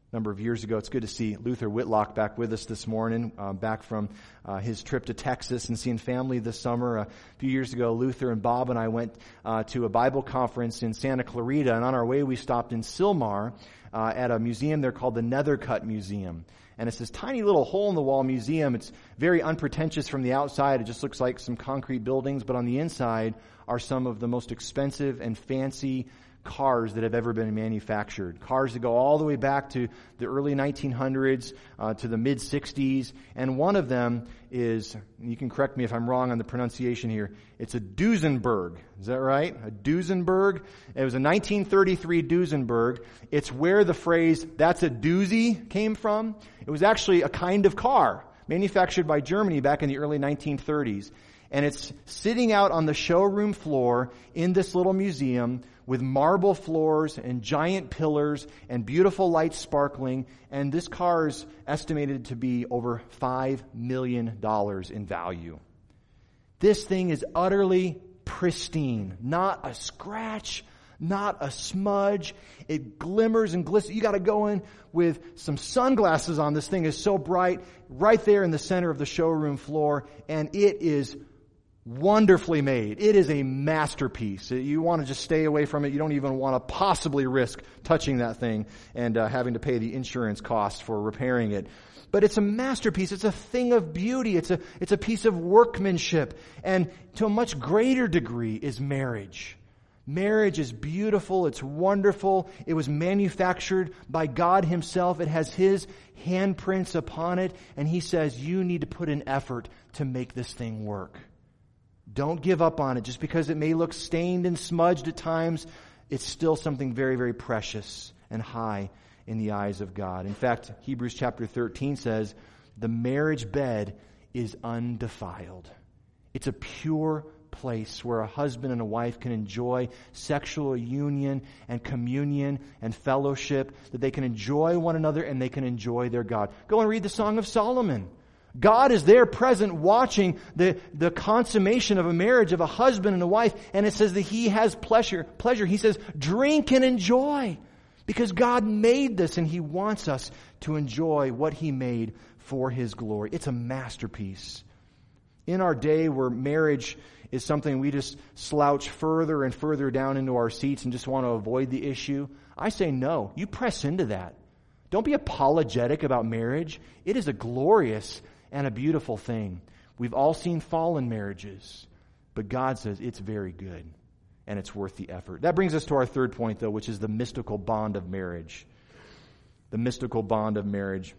number of years ago. It's good to see Luther Whitlock back with us this morning, uh, back from uh, his trip to Texas and seeing family this summer. A few years ago, Luther and Bob and I went uh, to a Bible conference in Santa Clarita, and on our way we stopped in Sylmar uh, at a museum there called the Nethercutt Museum. And it's this tiny little hole-in-the-wall museum. It's very unpretentious from the outside. It just looks like some concrete buildings, but on the inside are some of the most expensive and fancy cars that have ever been manufactured. Cars that go all the way back to the early nineteen hundreds, uh, to the mid-sixties. And one of them is, you can correct me if I'm wrong on the pronunciation here, it's a Duesenberg. Is that right? A Duesenberg? It was a nineteen thirty-three Duesenberg. It's where the phrase, that's a doozy, came from. It was actually a kind of car manufactured by Germany back in the early nineteen thirties. And it's sitting out on the showroom floor in this little museum with marble floors and giant pillars and beautiful lights sparkling. And this car is estimated to be over five million dollars in value. This thing is utterly pristine. Not a scratch, not a smudge. It glimmers and glistens. You got to go in with some sunglasses on. This thing is so bright, right there in the center of the showroom floor. And it is wonderfully made. It is a masterpiece. You want to just stay away from it. You don't even want to possibly risk touching that thing and uh, having to pay the insurance costs for repairing it. But it's a masterpiece. It's a thing of beauty. It's a, it's a piece of workmanship. And to a much greater degree is marriage. Marriage is beautiful. It's wonderful. It was manufactured by God Himself. It has His handprints upon it. And He says, you need to put an effort to make this thing work. Don't give up on it. Just because it may look stained and smudged at times, it's still something very, very precious and high in the eyes of God. In fact, Hebrews chapter thirteen says, the marriage bed is undefiled. It's a pure place where a husband and a wife can enjoy sexual union and communion and fellowship, that they can enjoy one another and they can enjoy their God. Go and read the Song of Solomon. God is there present watching the, the consummation of a marriage of a husband and a wife. And it says that He has pleasure. Pleasure. He says, drink and enjoy. Because God made this and He wants us to enjoy what He made for His glory. It's a masterpiece. In our day where marriage is something we just slouch further and further down into our seats and just want to avoid the issue, I say no. You press into that. Don't be apologetic about marriage. It is a glorious and a beautiful thing. We've all seen fallen marriages, but God says it's very good and it's worth the effort. That brings us to our third point, though, which is the mystical bond of marriage. The mystical bond of marriage.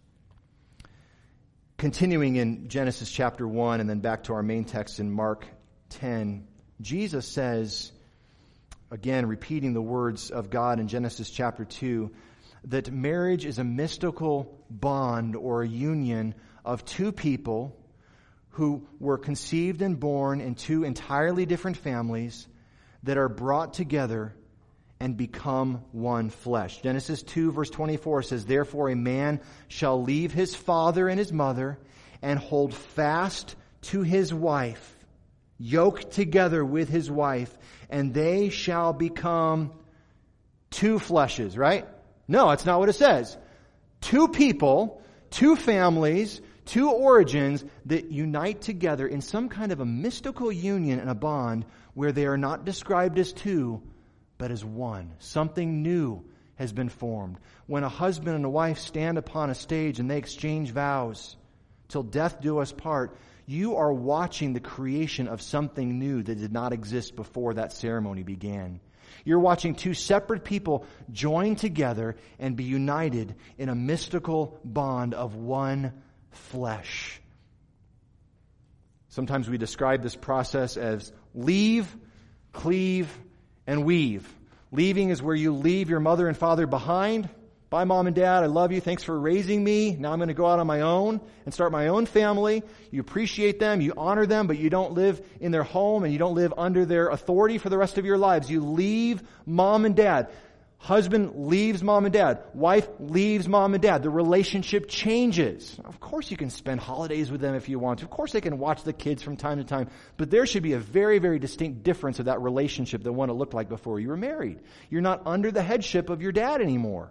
Continuing in Genesis chapter one and then back to our main text in Mark ten, Jesus says, again repeating the words of God in Genesis chapter two, that marriage is a mystical bond or a union of two people who were conceived and born in two entirely different families that are brought together and become one flesh. Genesis two verse twenty-four says, therefore a man shall leave his father and his mother and hold fast to his wife, yoked together with his wife, and they shall become two fleshes, right? No, that's not what it says. Two people, two families, two origins that unite together in some kind of a mystical union and a bond where they are not described as two, but as one. Something new has been formed. When a husband and a wife stand upon a stage and they exchange vows, till death do us part, you are watching the creation of something new that did not exist before that ceremony began. You're watching two separate people join together and be united in a mystical bond of one flesh. Sometimes we describe this process as leave, cleave, and weave. Leaving is where you leave your mother and father behind. Bye, Mom and Dad. I love you. Thanks for raising me. Now I'm going to go out on my own and start my own family. You appreciate them. You honor them, but you don't live in their home and you don't live under their authority for the rest of your lives. You leave Mom and Dad. Husband leaves Mom and Dad. Wife leaves Mom and Dad. The relationship changes. Of course you can spend holidays with them if you want to. Of course they can watch the kids from time to time. But there should be a very, very distinct difference of that relationship than what it looked like before you were married. You're not under the headship of your dad anymore.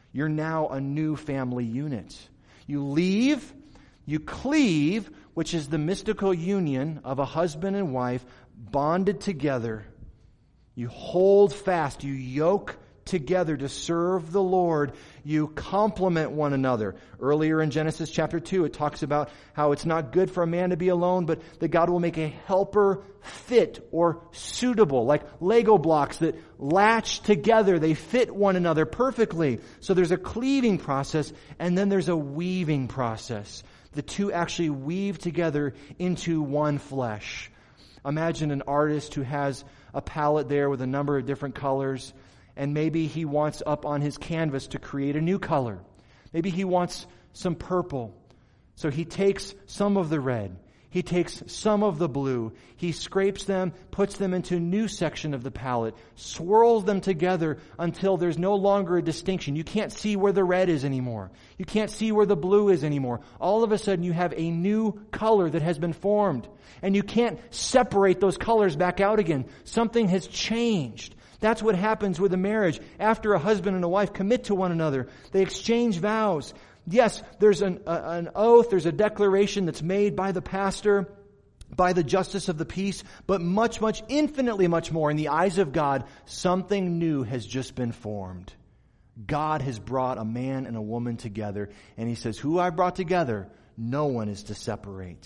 You're now a new family unit. You leave, you cleave, which is the mystical union of a husband and wife bonded together. You hold fast, you yoke together to serve the Lord. You complement one another. Earlier in Genesis chapter two, it talks about how it's not good for a man to be alone, but that God will make a helper fit or suitable, like Lego blocks that latch together. They fit one another perfectly. So there's a cleaving process, and then there's a weaving process. The two actually weave together into one flesh. Imagine an artist who has a palette there with a number of different colors, and maybe he wants up on his canvas to create a new color. Maybe he wants some purple. So he takes some of the red. He takes some of the blue. He scrapes them, puts them into a new section of the palette, swirls them together until there's no longer a distinction. You can't see where the red is anymore. You can't see where the blue is anymore. All of a sudden you have a new color that has been formed. And you can't separate those colors back out again. Something has changed. That's what happens with a marriage. After a husband and a wife commit to one another, they exchange vows. Yes, there's an, a, an oath, there's a declaration that's made by the pastor, by the justice of the peace, but much, much, infinitely much more in the eyes of God, something new has just been formed. God has brought a man and a woman together, and He says, who I brought together, no one is to separate.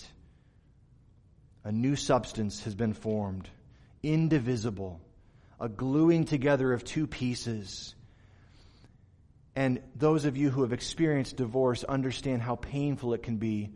A new substance has been formed, indivisible. A gluing together of two pieces. And those of you who have experienced divorce understand how painful it can be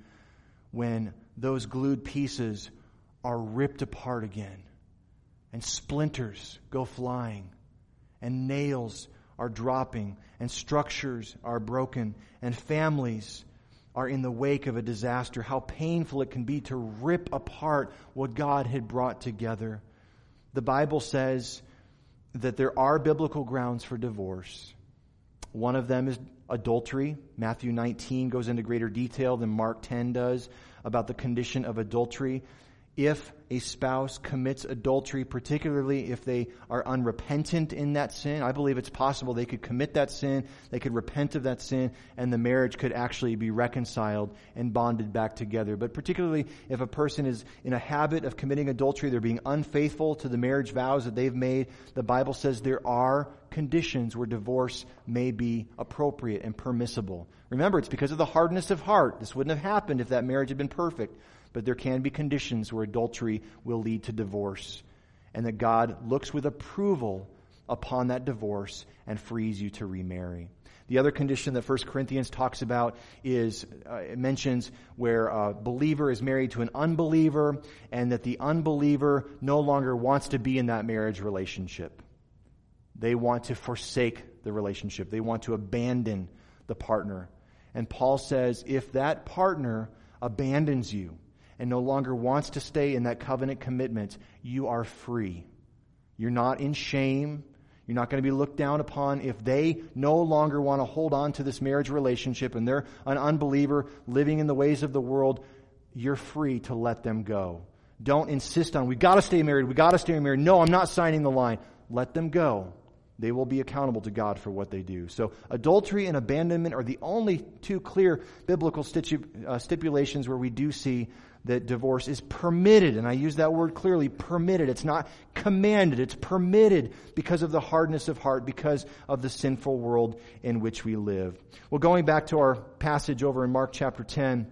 when those glued pieces are ripped apart again, and splinters go flying, and nails are dropping, and structures are broken, and families are in the wake of a disaster. How painful it can be to rip apart what God had brought together. The Bible says that there are biblical grounds for divorce. One of them is adultery. Matthew nineteen goes into greater detail than Mark ten does about the condition of adultery. If a spouse commits adultery, particularly if they are unrepentant in that sin, I believe it's possible they could commit that sin, they could repent of that sin, and the marriage could actually be reconciled and bonded back together. But particularly if a person is in a habit of committing adultery, they're being unfaithful to the marriage vows that they've made, the Bible says there are conditions where divorce may be appropriate and permissible. Remember, it's because of the hardness of heart. This wouldn't have happened if that marriage had been perfect. But there can be conditions where adultery will lead to divorce, and that God looks with approval upon that divorce and frees you to remarry. The other condition that First Corinthians talks about is, uh, it mentions where a believer is married to an unbeliever, and that the unbeliever no longer wants to be in that marriage relationship. They want to forsake the relationship. They want to abandon the partner. And Paul says, if that partner abandons you, and no longer wants to stay in that covenant commitment, you are free. You're not in shame. You're not going to be looked down upon. If they no longer want to hold on to this marriage relationship and they're an unbeliever living in the ways of the world, you're free to let them go. Don't insist on, we got to stay married, we got to stay married. No, I'm not signing the line. Let them go. They will be accountable to God for what they do. So adultery and abandonment are the only two clear biblical stipu- uh, stipulations where we do see that divorce is permitted. And I use that word clearly, permitted. It's not commanded. It's permitted because of the hardness of heart, because of the sinful world in which we live. Well, going back to our passage over in Mark chapter ten,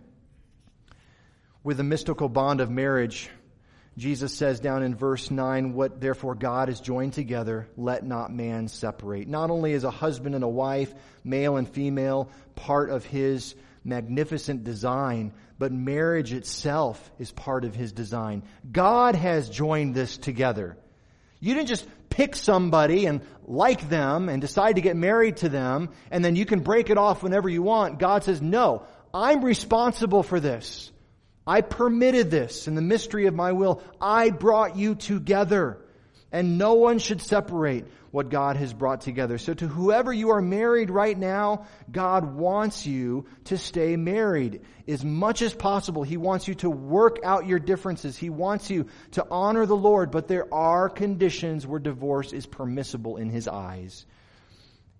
with the mystical bond of marriage, Jesus says down in verse nine, what therefore God has joined together, let not man separate. Not only is a husband and a wife, male and female, part of His magnificent design, but marriage itself is part of His design. God has joined this together. You didn't just pick somebody and like them and decide to get married to them, and then you can break it off whenever you want. God says, no, I'm responsible for this. I permitted this in the mystery of my will. I brought you together, and no one should separate what God has brought together. So to whoever you are married right now, God wants you to stay married as much as possible. He wants you to work out your differences. He wants you to honor the Lord, but there are conditions where divorce is permissible in His eyes.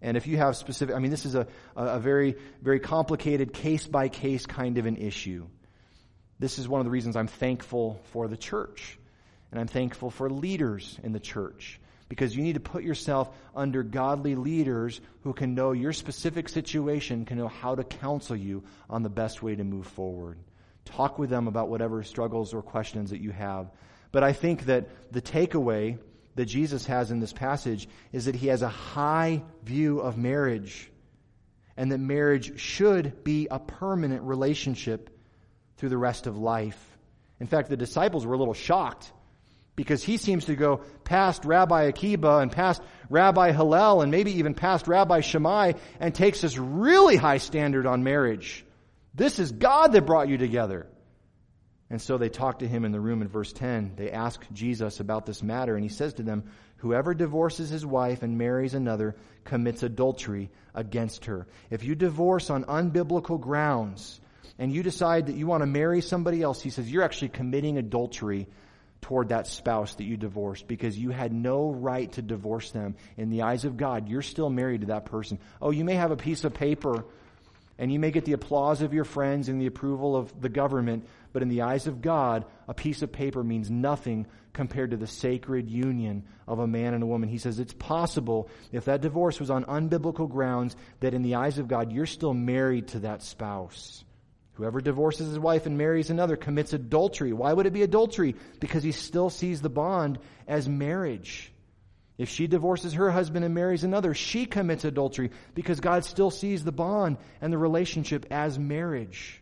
And if you have specific, I mean, this is a, a very, very complicated case-by-case kind of an issue. This is one of the reasons I'm thankful for the church. And I'm thankful for leaders in the church. Because you need to put yourself under godly leaders who can know your specific situation, can know how to counsel you on the best way to move forward. Talk with them about whatever struggles or questions that you have. But I think that the takeaway that Jesus has in this passage is that he has a high view of marriage, and that marriage should be a permanent relationship through the rest of life. In fact, the disciples were a little shocked, because he seems to go past Rabbi Akiba and past Rabbi Hillel and maybe even past Rabbi Shammai and takes this really high standard on marriage. This is God that brought you together. And so they talk to him in the room in verse ten. They ask Jesus about this matter, and he says to them, whoever divorces his wife and marries another commits adultery against her. If you divorce on unbiblical grounds and you decide that you want to marry somebody else, he says, you're actually committing adultery toward that spouse that you divorced, because you had no right to divorce them. In the eyes of God, you're still married to that person. Oh, you may have a piece of paper and you may get the applause of your friends and the approval of the government, but in the eyes of God, a piece of paper means nothing compared to the sacred union of a man and a woman. He says it's possible, if that divorce was on unbiblical grounds, that in the eyes of God, you're still married to that spouse. Whoever divorces his wife and marries another commits adultery. Why would it be adultery? Because he still sees the bond as marriage. If she divorces her husband and marries another, she commits adultery because God still sees the bond and the relationship as marriage.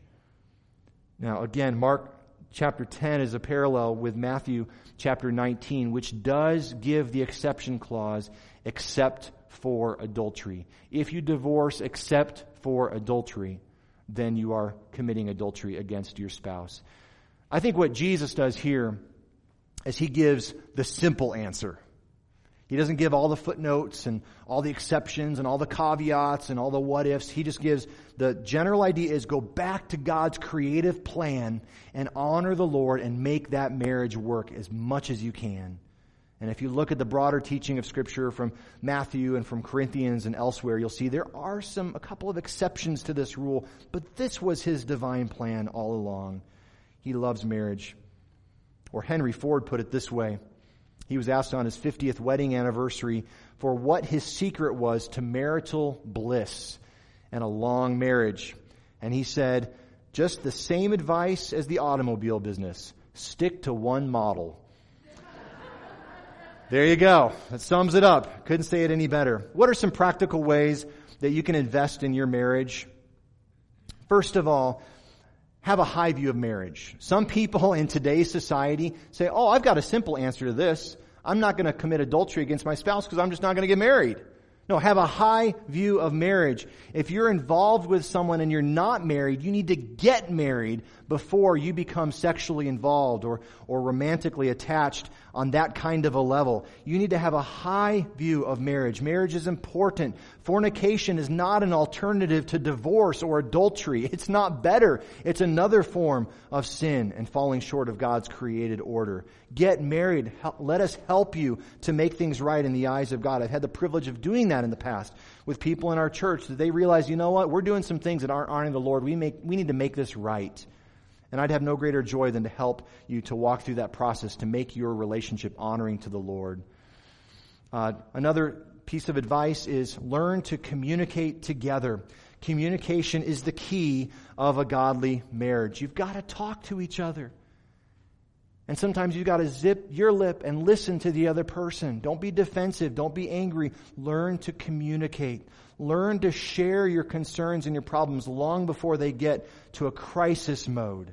Now, again, Mark chapter ten is a parallel with Matthew chapter nineteen, which does give the exception clause, except for adultery. If you divorce except for adultery, then you are committing adultery against your spouse. I think what Jesus does here is he gives the simple answer. He doesn't give all the footnotes and all the exceptions and all the caveats and all the what ifs. He just gives the general idea is go back to God's creative plan and honor the Lord and make that marriage work as much as you can. And if you look at the broader teaching of Scripture from Matthew and from Corinthians and elsewhere, you'll see there are some a couple of exceptions to this rule, but this was his divine plan all along. He loves marriage. Or Henry Ford put it this way. He was asked on his fiftieth wedding anniversary for what his secret was to marital bliss and a long marriage. And he said, just the same advice as the automobile business. Stick to one model. There you go. That sums it up. Couldn't say it any better. What are some practical ways that you can invest in your marriage? First of all, have a high view of marriage. Some people in today's society say, oh, I've got a simple answer to this. I'm not going to commit adultery against my spouse because I'm just not going to get married. No, have a high view of marriage. If you're involved with someone and you're not married, you need to get married before you become sexually involved or, or romantically attached on that kind of a level. You need to have a high view of marriage. Marriage is important. Fornication is not an alternative to divorce or adultery. It's not better. It's another form of sin and falling short of God's created order. Get married. Let us help you to make things right in the eyes of God. I've had the privilege of doing that in the past with people in our church that they realize, you know what, we're doing some things that aren't honoring the Lord. We make we need to make this right. And I'd have no greater joy than to help you to walk through that process to make your relationship honoring to the Lord. Uh, another piece of advice is learn to communicate together. Communication is the key of a godly marriage. You've got to talk to each other. And sometimes you've got to zip your lip and listen to the other person. Don't be defensive. Don't be angry. Learn to communicate. Learn to share your concerns and your problems long before they get to a crisis mode.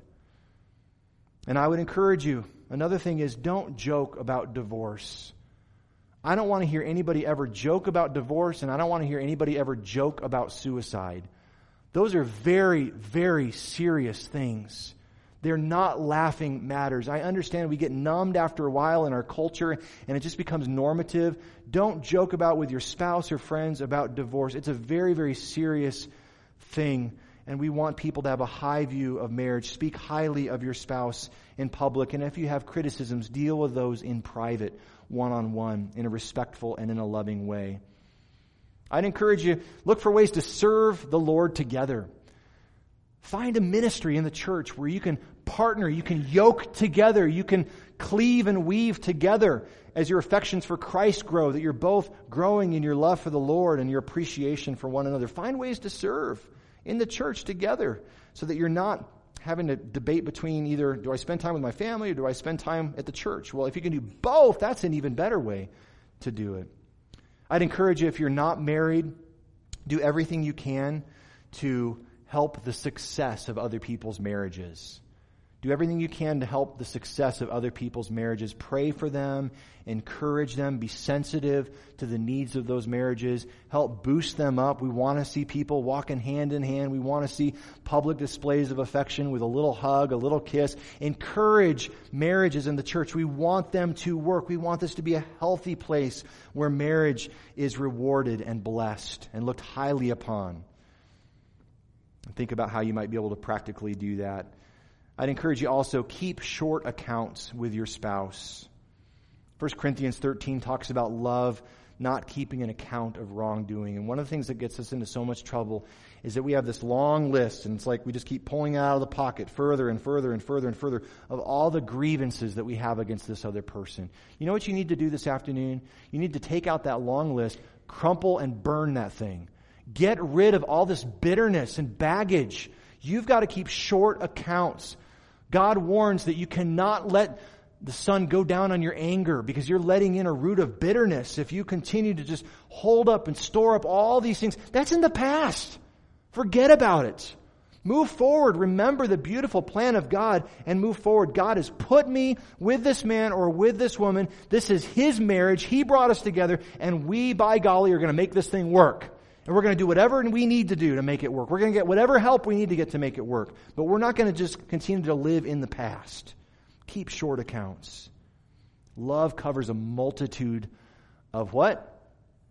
And I would encourage you, another thing is don't joke about divorce. I don't want to hear anybody ever joke about divorce, and I don't want to hear anybody ever joke about suicide. Those are very, very serious things. They're not laughing matters. I understand we get numbed after a while in our culture and it just becomes normative. Don't joke about with your spouse or friends about divorce. It's a very, very serious thing. And we want people to have a high view of marriage. Speak highly of your spouse in public. And if you have criticisms, deal with those in private, one-on-one, in a respectful and in a loving way. I'd encourage you, look for ways to serve the Lord together. Find a ministry in the church where you can partner, you can yoke together, you can cleave and weave together as your affections for Christ grow, that you're both growing in your love for the Lord and your appreciation for one another. Find ways to serve in the church together so that you're not having to debate between either, do I spend time with my family or do I spend time at the church? Well, if you can do both, that's an even better way to do it. I'd encourage you, if you're not married, do everything you can to help the success of other people's marriages. Do everything you can to help the success of other people's marriages. Pray for them, encourage them, be sensitive to the needs of those marriages, help boost them up. We want to see people walking hand in hand. We want to see public displays of affection with a little hug, a little kiss. Encourage marriages in the church. We want them to work. We want this to be a healthy place where marriage is rewarded and blessed and looked highly upon. Think about how you might be able to practically do that. I'd encourage you also, keep short accounts with your spouse. First Corinthians thirteen talks about love not keeping an account of wrongdoing. And one of the things that gets us into so much trouble is that we have this long list, and it's like we just keep pulling it out of the pocket further and further and further and further of all the grievances that we have against this other person. You know what you need to do this afternoon? You need to take out that long list, crumple and burn that thing. Get rid of all this bitterness and baggage. You've got to keep short accounts. God warns that you cannot let the sun go down on your anger because you're letting in a root of bitterness. If you continue to just hold up and store up all these things, that's in the past. Forget about it. Move forward. Remember the beautiful plan of God and move forward. God has put me with this man or with this woman. This is His marriage. He brought us together, and we, by golly, are going to make this thing work. And we're going to do whatever we need to do to make it work. We're going to get whatever help we need to get to make it work. But we're not going to just continue to live in the past. Keep short accounts. Love covers a multitude of what?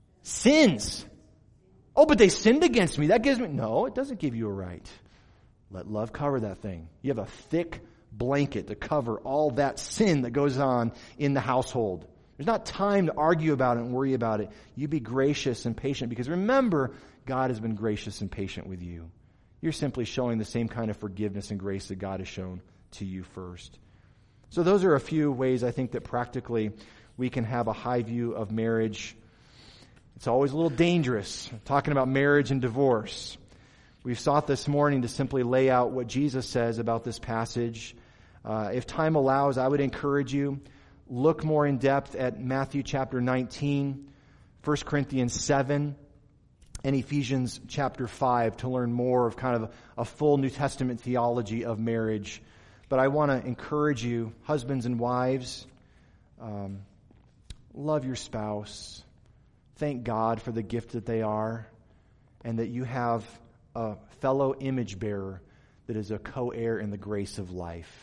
Sins. Oh, but they sinned against me. That gives me... No, it doesn't give you a right. Let love cover that thing. You have a thick blanket to cover all that sin that goes on in the household. There's not time to argue about it and worry about it. You be gracious and patient, because remember, God has been gracious and patient with you. You're simply showing the same kind of forgiveness and grace that God has shown to you first. So those are a few ways I think that practically we can have a high view of marriage. It's always a little dangerous talking about marriage and divorce. We've sought this morning to simply lay out what Jesus says about this passage. Uh, if time allows, I would encourage you, look more in depth at Matthew chapter nineteen, First Corinthians seven, and Ephesians chapter five to learn more of kind of a full New Testament theology of marriage. But I want to encourage you, husbands and wives, um, love your spouse. Thank God for the gift that they are, and that you have a fellow image bearer that is a co-heir in the grace of life.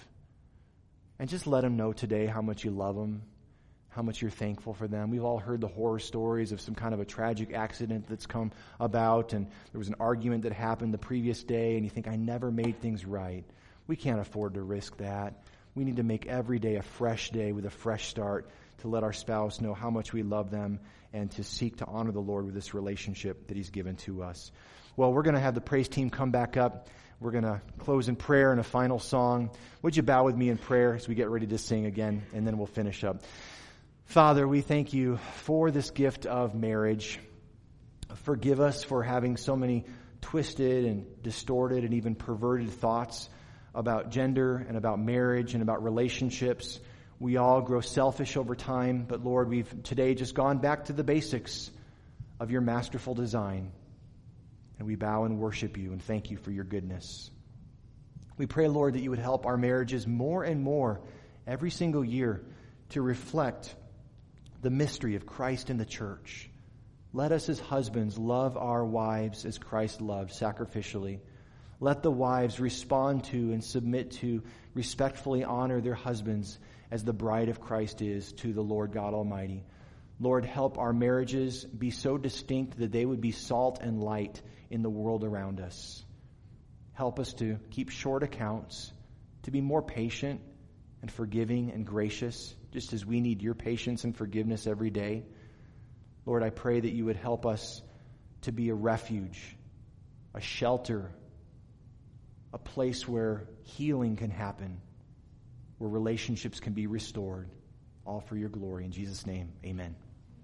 And just let them know today how much you love them, how much you're thankful for them. We've all heard the horror stories of some kind of a tragic accident that's come about, and there was an argument that happened the previous day, and you think, I never made things right. We can't afford to risk that. We need to make every day a fresh day with a fresh start to let our spouse know how much we love them and to seek to honor the Lord with this relationship that He's given to us. Well, we're going to have the praise team come back up. We're going to close in prayer and a final song. Would you bow with me in prayer as we get ready to sing again, and then we'll finish up. Father, we thank you for this gift of marriage. Forgive us for having so many twisted and distorted and even perverted thoughts about gender and about marriage and about relationships. We all grow selfish over time, but Lord, we've today just gone back to the basics of your masterful design. And we bow and worship you and thank you for your goodness. We pray, Lord, that you would help our marriages more and more every single year to reflect the mystery of Christ in the church. Let us as husbands love our wives as Christ loved sacrificially. Let the wives respond to and submit to, respectfully honor their husbands as the bride of Christ is to the Lord God Almighty. Lord, help our marriages be so distinct that they would be salt and light in the world around us. Help us to keep short accounts, to be more patient and forgiving and gracious, just as we need your patience and forgiveness every day. Lord, I pray that you would help us to be a refuge, a shelter, a place where healing can happen, where relationships can be restored, all for your glory. In Jesus' name, amen.